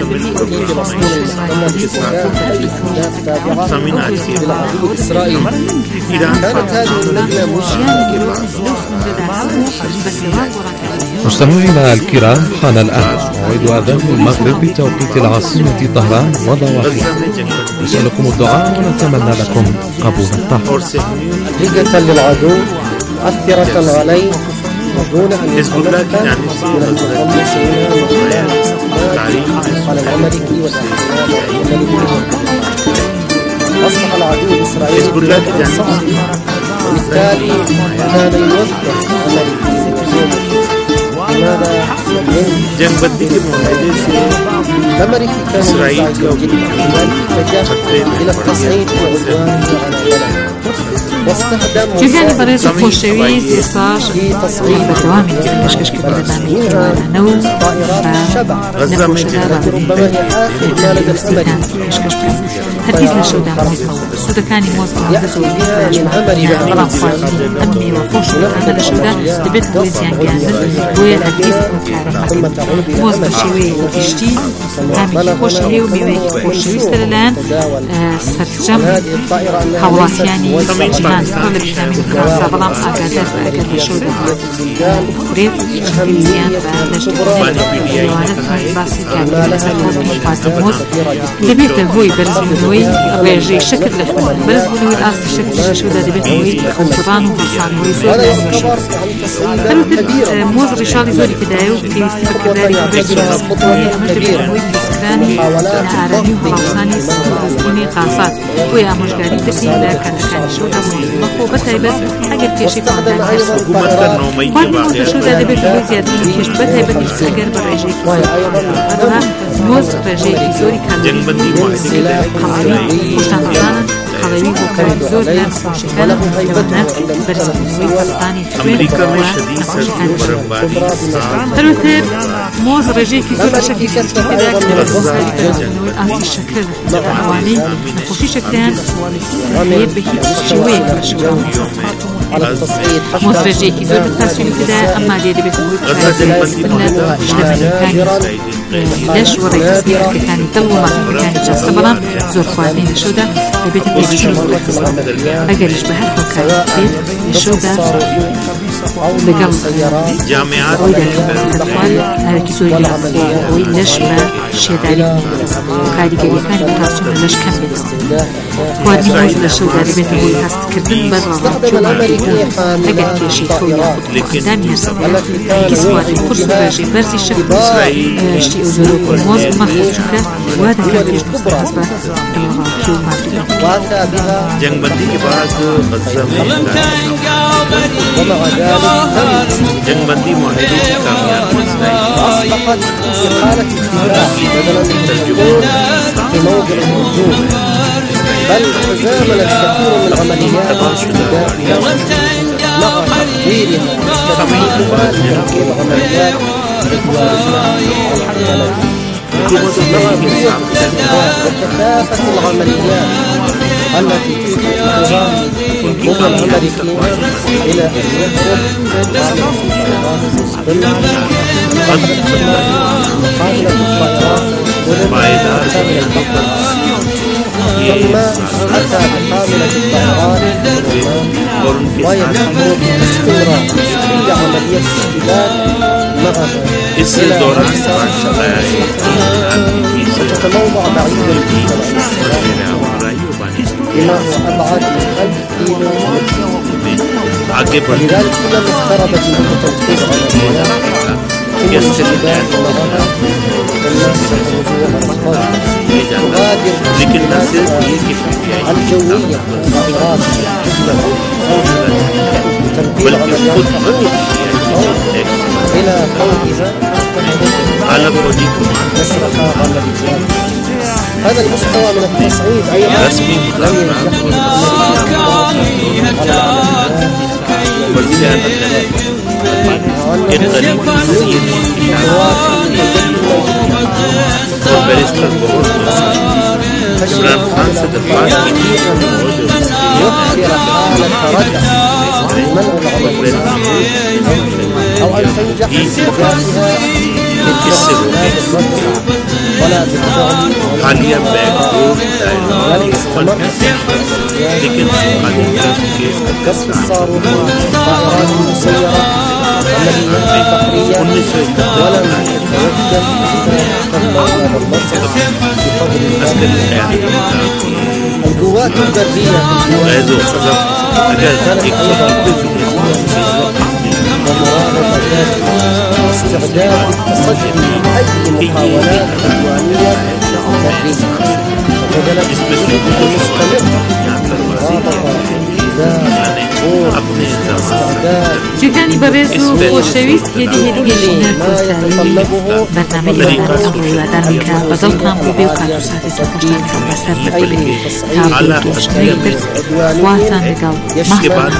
E: إسرائيل كانت هذه اللجنة مشكلة.
G: مستمعينا الكرام، حان الآن موعد أذان المغرب بتوقيت العاصمة طهران وضواحيها. نسألكم الدعاء ونتمنى لكم قبول الطاعة.
E: أدرجة للعدو مؤثرة عليه دون أن يتمكن من المتقمصين على الأمريكي والأمريكي. أصبح العدو الإسرائيلي صعب، وبالتالي كان يوفر الأمريكي لماذا
F: जंग बंदी के मुआहदे से
E: الأمريكي كان
F: إسرائيل
E: اتجه إلى التصعيد والعدوان على البلد واستخدم
C: كيفية بريز خوشويز إصلاح بالدوامي كشكش كبيرة نو
E: غزة من جهة ربما هي آخر ما لدى الأمريكي
C: كشكش تركيز للشودة السودة كان موظف من أمريكا بلان صالح أمي وفوش أنا للشودة لبيت بويزيان كامل بويا تركيز موظف شوي وكشتي عامل خوش هي وميوي خوشوي استرلان سرجم هواتياني جهان كل بجامي كاسا بلان أقادر فأقر لشودة بريد بيزيان فألشتواني وانت باسي كامل لسكوز مفاتموز لبيت الهوي برزبنوي ريجي شكل لخوان برزبنوي الأصل شكل شودة لبيت الهوي خطران وحصانوي زور ألوتر موز رشالي زوري كدايو في استفكر داري برزبنوي لبيت الهوي بسكراني نعراني وحلوصاني سبزيني قاصات ويا مشغالي تكي لكن كان شودة مخوبة تايبت أجر كيشي فاندان وان موز شودة لبيت الهوي زيادين كيش بتايبت أجر بريجي أدوها موز ريجي زوري كان خلاوي خوشتان رزانا خلاوي وكان زور لان خوشكالا لوانا برزبنوي وستاني
F: أمريكا में शदीद सर्दी और बर्फबारी
C: الوتر موز رجيك زور شكل كذا برزبنوي آسي شكل حوالي نخوشي شكلان يبهي شوي كشوي موز رجيك زور بالتاسوي كذا أما ليه بيتوي كذا شلبني ليش وريت كان يطلبوا ما كان جالس طبعا زور خواني لشودا لبيت التجربة أجر يشبه الكلام بيت لشودا لقل
F: جامعات
C: الأطفال هذا كيسوي لا ويلش ما شداري كاري كاري كان بتاسو ليش كان بيت خواني موز لشودا لبيت هو هست كردن برا شو ما أجر كيشي توي قدام يرسل كيسواني فرصة رجي برزي شكل شيء أزور موز ما خشكه وهذا كان يجلس بالنسبة للراكيو ما
F: जंग बंदी के बाद गज़ा में
E: ومع ذلك
F: जंग बंदी मुआहदे की कामयाबी
E: أصبحت إقالة السلاح بدلا من الجهود في موضع الهجوم، بل تزامنت كثير من عمليات الداخلية مع تقديرها وتكثيفها لتركيب عمليات وكثافة العمليات التي تستطيعها القوى الأمريكية إلى أن يهرب على الطيران المصطلح مقابلة الطيران ولما كامل البحر ثم أتى بحاملة الطيران ويحمل باستمرار في عملية استهلاك مع
F: इस दौरान
E: تتموضع بعيدا بما هو أبعد من ألف كيلو متر. لذلك كلما اقتربت من تنفيذ عمليات ثم الشباب ونظرها الناس يخرجون الأخبار تغادر الجوية والطائرات تنفيذ عمليات إلى قومها مسرح عمليات. هذا المستوى من التصعيد أيضا لم يوفر حالة ردع منع العمل أو أن تنجح في ذاتها بالتسهيلات الردع ولا بالفعل
F: حاليا بيكون
E: بل استمر
F: لكن
E: كسر الصاروخ والطائرات المسيرة عمليات بحرية ولم يتوقف حتى تطور المنطقة بفضل الله. القوات البرية كانت أيضا ومراقبة ذاتها واستعداد للتصدي لأي محاولات عدوانية برية وبدأت المستمر
C: جیرانی بەبێز و خۆشەویست هێدی هێدیگەشینە کۆستایی بەرنامەی وەدانی ئەمڕۆ وادار میکرا بەدڵتان بۆ بێ و کات و ساتێکی خۆشتان چۆن بەسەر ببرێ تا بێگەشتنەی برد خواتان لەگەڵ مەحبەت.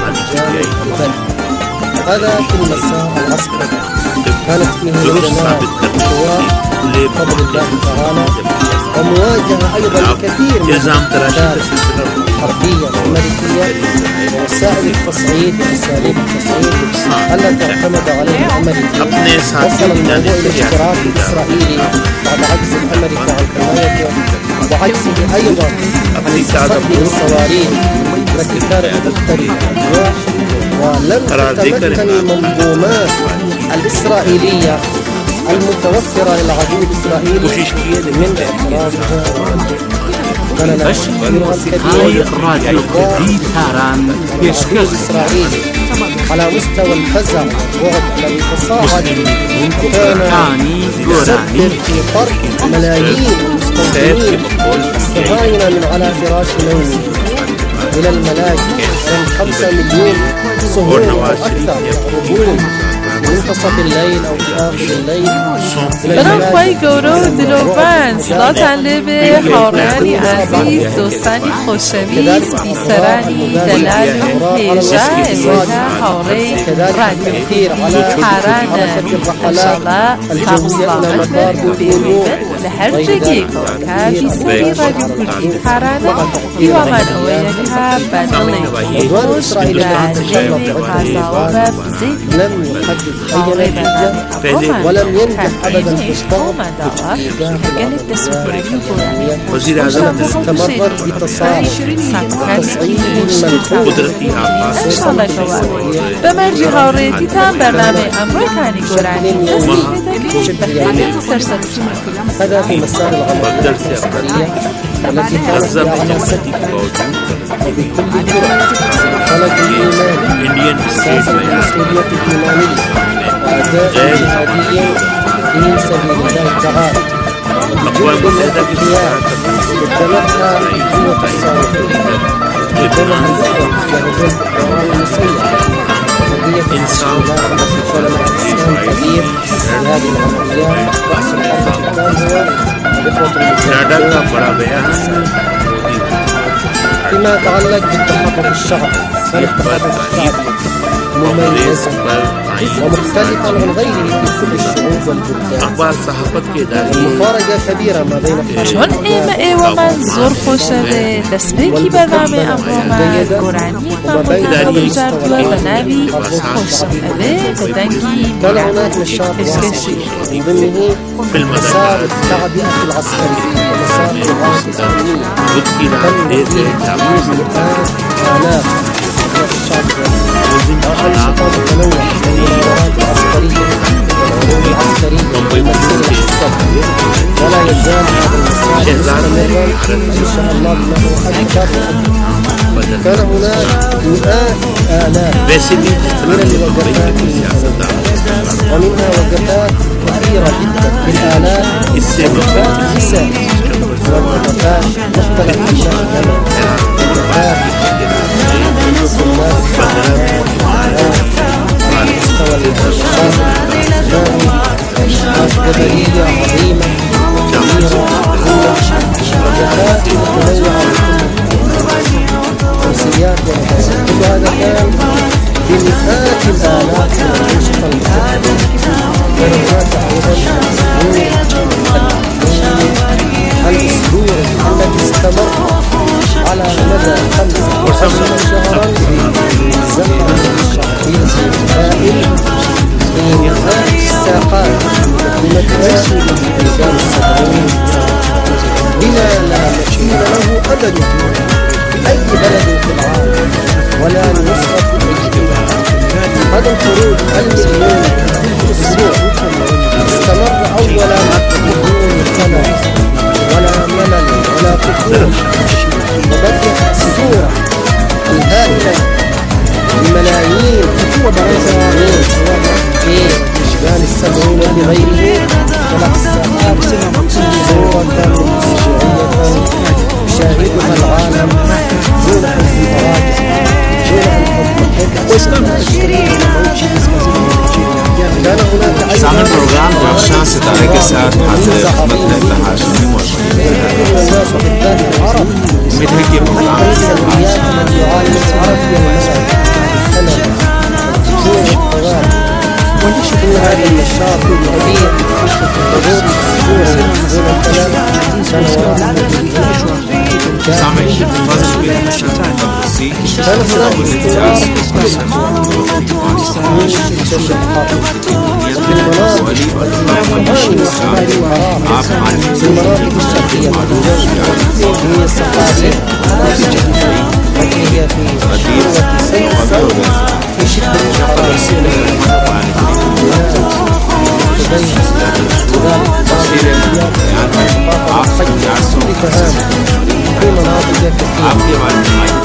E: هذا في المساء العسكري كانت فيه الجماعة بفضل الله تعالى ومواجهة أيضا الكثير من الأحداث الحربية الأمريكية ووسائل التصعيد وأساليب التصعيد التي تعتمد عليها الأمريكية. وصل الموضوع إلى اشتراك الإسرائيلي بعد عجز الأمريكي عن حمايته وعجزه أيضا عن التصدي للصواريخ التي كانت تخترق الأجواء. ولم تتمكن المنظومات الإسرائيلية المتوفرة للعدو الإسرائيلي من إحرازها كان له الكثير من الإسرائيلي على مستوى الفزع والبعد الذي تصاعد كان يسبب في طرد ملايين المستوطنين الصهاينة من على فراش نوم إلى الملاجئ من خمسة مليون صهيوني أو أكثر يهربون منتصف الليل أو في آخر الليل.
H: بنابراین گورو دلوبند صداتان لبه هاورانی عزیز دوستانی خوشویست بیسرانی دلال هیجا امروزه هاوری رادیو هران انشالله سامسلامت بیرون لهر جگی که بیسری رادیو کردی هران دیوان اویانها بدلی خوش بیداری غزاوه بزید
E: أي نتيجة ولم ينجح أبدا في الضغط
F: وزير اعظم
E: استمرت بتصاعد تصعيد المنفوذ
H: بمرجي هاوريتي تام برنامج أمريكاني قراني
E: هذا في مسار العمليات العسكرية التي كانت على سبيل وبكل جرأة خلق الإيمان إحساس المسؤولية الإيمانية وأداء جهاديا في سبيل الله تعالى وبجهد الأقوياء استخدمتها قوة الصاروخية استخدمها المجاهدين في الدوران المسيح وهي إنسان فلم إنسان كبير في هذه العمليات رأس الحرب الثانية وإخوة المسلمين فيما يتعلق بالتحرك الشعبي فالتحرك الشعبي مميز ومختلفا عن غيره في كل الشعوب والبلدان. مفارقة كبيرة ما بين
H: چون ایمه ایوه من زور خوشه دستبکی برنامه امرومد گرانی تان بودن جردوه بناوی خوشه اوه بدنگی اشکشی
E: ضمنه مسار التعبئة العسكرية ومسار الغاز الأمنية التي تعيش الآن آلاف الشعب وأنشطة متنوعة من الإدارات العسكرية والعلوم العسكرية والمسير العسكري ولا يزال هذا المسار مستمرا إن شاء الله بما أكثر. كان هناك مئات آلاف من الوقفات ومنها وقفات كثيرة جدا بالآلاف وقفات نساء ووقفات مختلف الشأن وقفات على مستوى الشعب الإسلامي جبلية عظيمة كبيرة وقفات متنوعة جنسيات ومدارس. كل هذا كان بمئات الآلاف من الأنشطة المختلفة. كان هناك أيضا الأسبوع الذي استمر على مدى خمسة وعشرة الميدان السبعين بما لا مثيل له أبدا أي بلد في العالم ولا نسخة اجتماع. هذا الخروج المليون أسبوع استمر أولا بدون سنة ولا ملل ولا فتور، وبدأت الصورة الهائلة بملايين المسلمين في إشغال السبعين وبغيره ثلاث ساعات صورة تشجيعية يشاهدها العالم دون أن تراجع
F: सामने प्रोग्राम रक्षा सितारे के साथ हाजिर खिदमत रहता है हाशिमी मौजूद उम्मीद है कि प्रोग्राम
E: ونشكر هذا النشاط الكبير حضور
F: سامعين فضل بالنشاط التدريسي आपके बारे में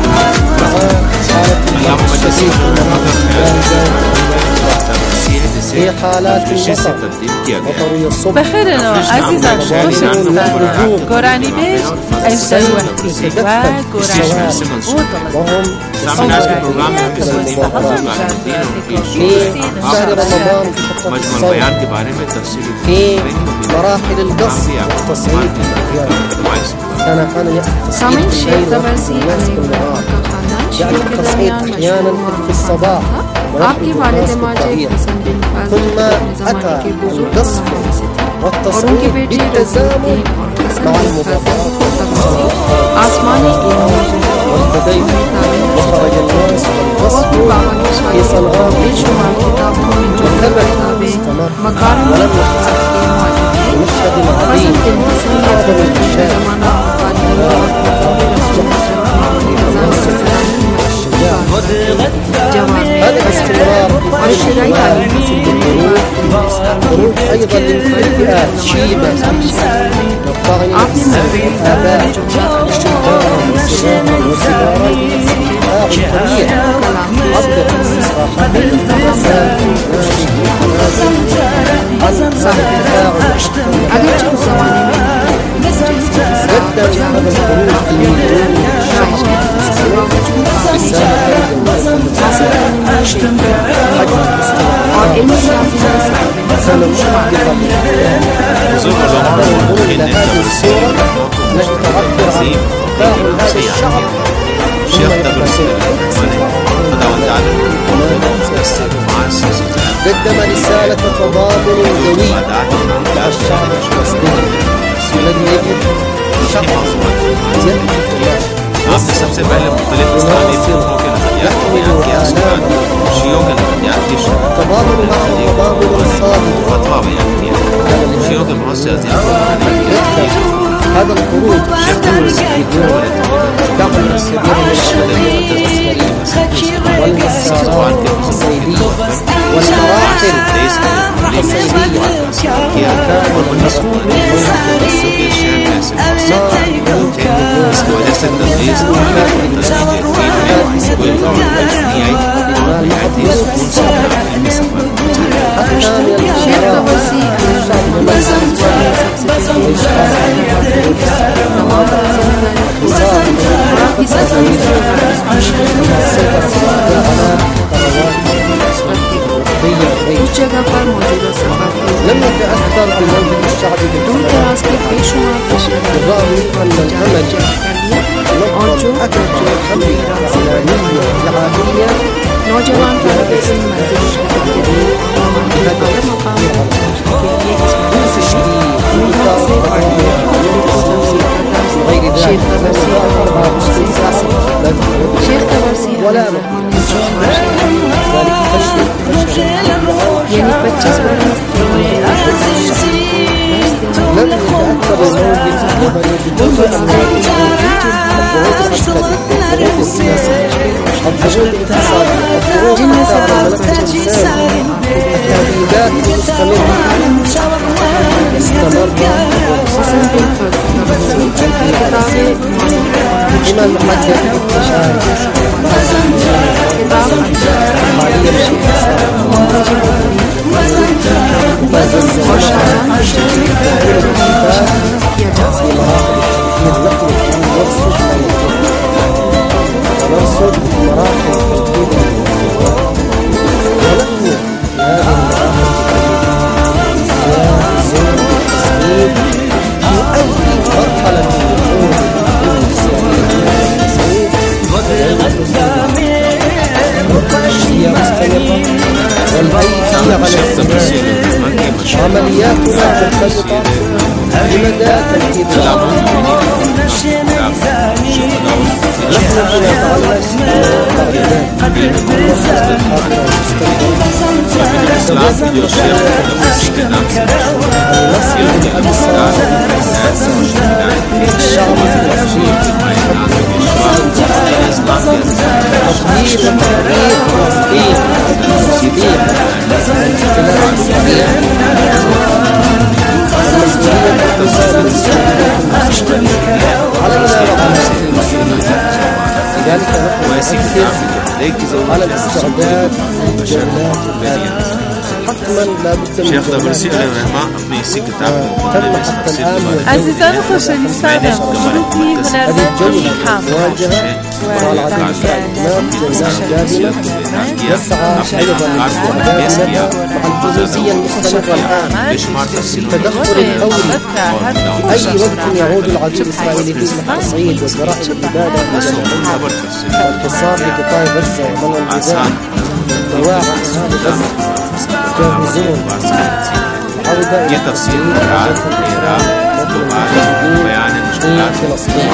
E: في حالات المطر وطري الصبح
H: بخير عزيزان خوشم گورانی بیش اجزای وقتی و گورانی
E: وهم
F: सामने आज के प्रोग्राम में हम इस
E: في شهر رمضان
F: मजमूल बयान के बारे में तफसीली
E: في مراحل القص والتصعيد كان أحيانا
I: سامعين الشيخ تبرزي
E: يعني التصعيد أحيانا في الصباح
I: आपकी वालिद माजे
E: ثم أتى القص والتصعيد بالتزامن مع المظاهرات
I: आसमानी
E: والتدين وخرج الناس والقصف في صنعاء وكمل استمر ولم يخسر بمشهد عظيم أعظم الرجال هذا الاستمرار خروج أيضا للفئات شيبة والطاغية الآباء الشباب والصغار والكبار كبير أصدق الصراحة عن صاحب الفاعل جدا هذا الخروج المليون قدم رسالة تضامن قوي للشعب الفلسطيني الذي يجب شخص
F: आपने सबसे पहले मुख्तलिफ स्थानीय फिल्मों के नजरियात को बयान किया, उसके बाद शियों के नजरियात की फतवा बयान किया। शियों के बहुत से अज़ीज़
E: هذا الخروج يكون سيكون دعم السبيل والمسارات الحصيدية والمراحل الحصيدية كان المسؤول इसकी वजह से तदरीस
I: कुछ जगह पर मौजूदा
E: لم يتأثر المنهج الشعبي بالرغم أن الأمل
I: और जो
E: أكثر الحمل الإعلامية العادية
I: नौजवान की मंजिल
E: هذا
I: मकाम
E: الدروس الشديد غير
I: शेख तबरसी
E: ولا
I: यानी पच्चीस बरस
E: مستمرة استمر بما يحدد انتشار ونرصد مراحل ترتيب ونحن في هذه المراحل في أي مرحلة من هي مستمرة والأيدي على الاستمرار عملياتنا مرتبطة بمدى تنفيذ العمل نحن نتعلق الشعب المصري تطوير وتحرير فلسطين جديد الاحتلال الصحيح علينا لذلك نحن نؤكد على الاستعداد للجولات الآتية حتما لا بد من
H: عزيزان خوشویستان گروهی هنرمندی حامل
E: يسعى أيضا لإعادتها مع الجزئية المستمرة الآن التدخل الفوري أي وقت يعود العدو الإسرائيلي في محل صعيد وزراعة الإبادة والحصار لقطاع غزة ومنع النزاع دواعي هذا غزة جاهزون عودة إلى تفصيل بيان المشكلات فلسطين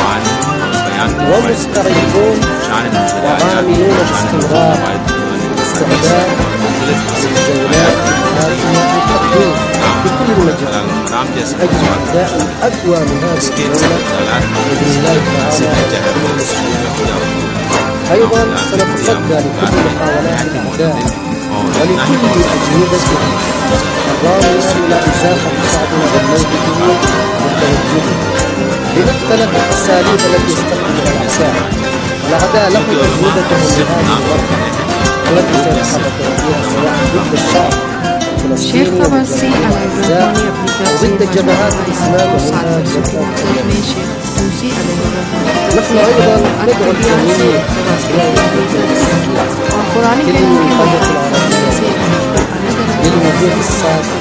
E: ومستعدون وعاملون باستمرار استعداد الجولات الآتية للتقديم بكل المجال أجل أداء أقوى من هذه الجولة بإذن الله تعالى. أيضا سنتصدى لكل محاولات الأعداء ولكل أجهزتهم الرامية إلى إزاحة شعبنا بالموجود والتوجه بمختلف الأساليب التي استخدمها الأعداء. الأعداء لهم أجهزتهم لهذه المرحلة التي سيتحرك فيها سواء ضد الشعب الفلسطيني والأعداء وضد جبهات الإسلام والإرهاب والإرهاب. نحن أيضا ندعو الجميع للوجود الصادق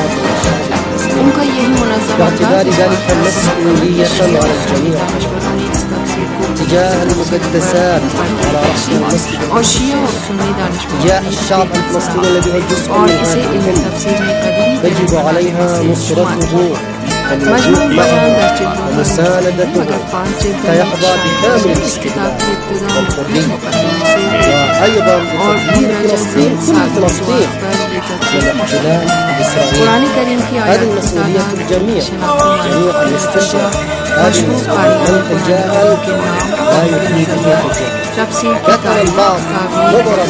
E: باعتبار ذلك مسؤولية على الجميع تجاه المقدسات على رأس المسجد تجاه الشعب الفلسطيني الذي هو جزء من هذه يجب عليها نصرته والوجود معه ومساندته فيحظى بكامل الاستقلال والحرية وأيضا بتطهير فلسطين كل فلسطين من الاحتلال الإسرائيلي. هذه المسؤولية الجميع جميع المستشرق هذه المسؤولية من تجاهل لا يفيد به ذكر البعض نظرا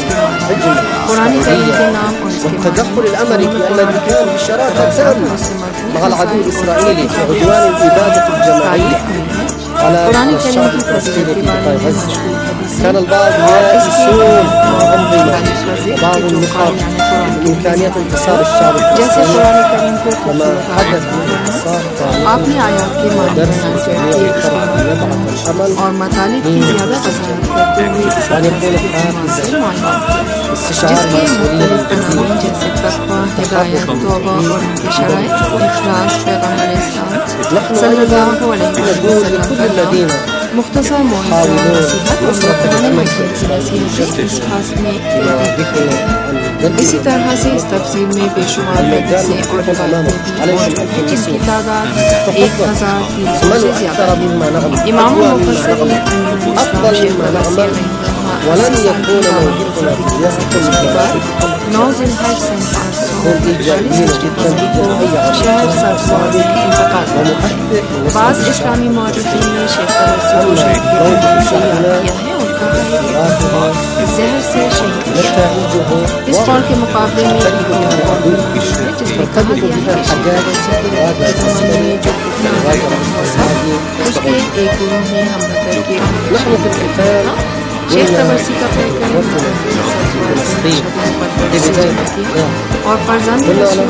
E: حجما والتدخل الأمريكي الذي كان بشراكة تامة مع العدو الإسرائيلي في عدوان الإبادة الجماعية على الشعب الفلسطيني في قطاع غزة. كان البعض يائسون وأنظمة وبعض النقاط من إمكانية انتصار الشعب الفلسطيني وما حدث من انتصار تاريخي درس جميع الشرع يبعث الأمل أن يكون حافزا استشعار مسؤولية الجديد تحقق نحن أيضا نقول لكل الذين
H: مختصر
E: يحاولون نصرة الأمريكي
H: इसी तरह से इस तफसील में बेशुमार मदरसे और रिवायतें जिनकी तादाद एक हजार तीन सौ से ज्यादा है। इमाम मुफस्सिरीन
E: أفضل مما نعمل ولن يكون موجودنا في وسط الجبال
H: नौ जिलहज सन आठ सौ
E: إيجابيين جدا
H: शहर सरसार में इंतकाल
E: ومؤثر
H: बाज़ इस्लामी मौजूदगी ने शेख तबस्सुम किया है
I: और जहर से शहीद इस कौल के मुकाबले में जिसमें कहा गया है जमाने में जो उसके एक गुरु ने हमला करके शेख तबरसी का और फरजान अली रजा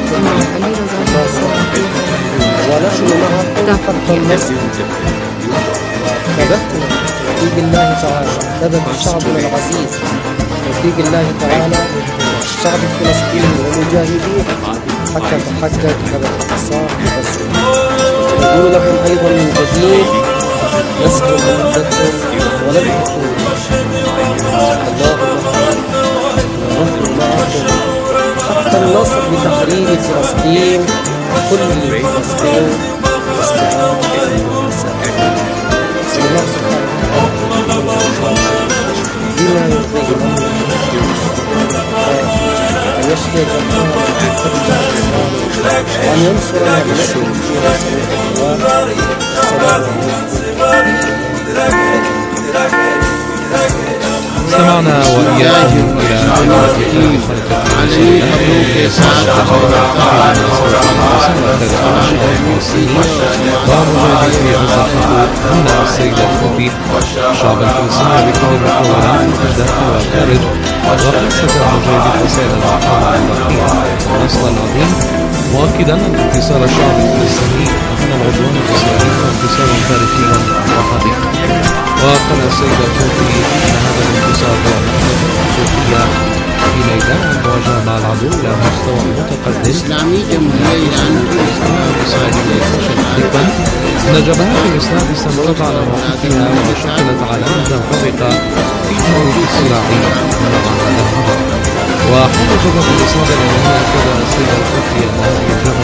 E: توفيق الله تعالى ثبت شعبنا العزيز توفيق الله تعالى الشعب الفلسطيني والمجاهدين حتى تحقق هذا الانتصار نقول لهم ايضا من جديد نسأل مودتكم ولم تكونوا اللهم نحن معكم حتى النصر لتحرير فلسطين كل فلسطين واستعادة الله سبحانه بما يرضيه أن يشفي جميع وأن ينصرنا بنصره
G: استمعنا وإياكم إلى عبارة
F: علي مبروك يا سعد
G: ومجاهدي الزحف هنا السيد الخفي الشعب الفلسطيني بكل مكونات الداخل والخارج وقصة مجاهدي وسائل الإعلام الرقيقة ونصر العظيم مؤكدا أن انتصار الشعب الفلسطيني أن العدوان الإسرائيلي انتصار تاريخي وحقيقي. وقال السيد الخفي أن هذا الانتصار هو نقطة حقيقية في ميدان المواجهة مع العدو إلى مستوى متقدم
F: إسلامي جمهورية إيران
G: محققا أن جبهات الإسلام استمرت على موقفها وشكلت علامة فارقة في حروب الصراع مع هذا الهدف. وحول جبهة الإسلام الإيرانية أكد السيد الخفي أن هذه الجبهة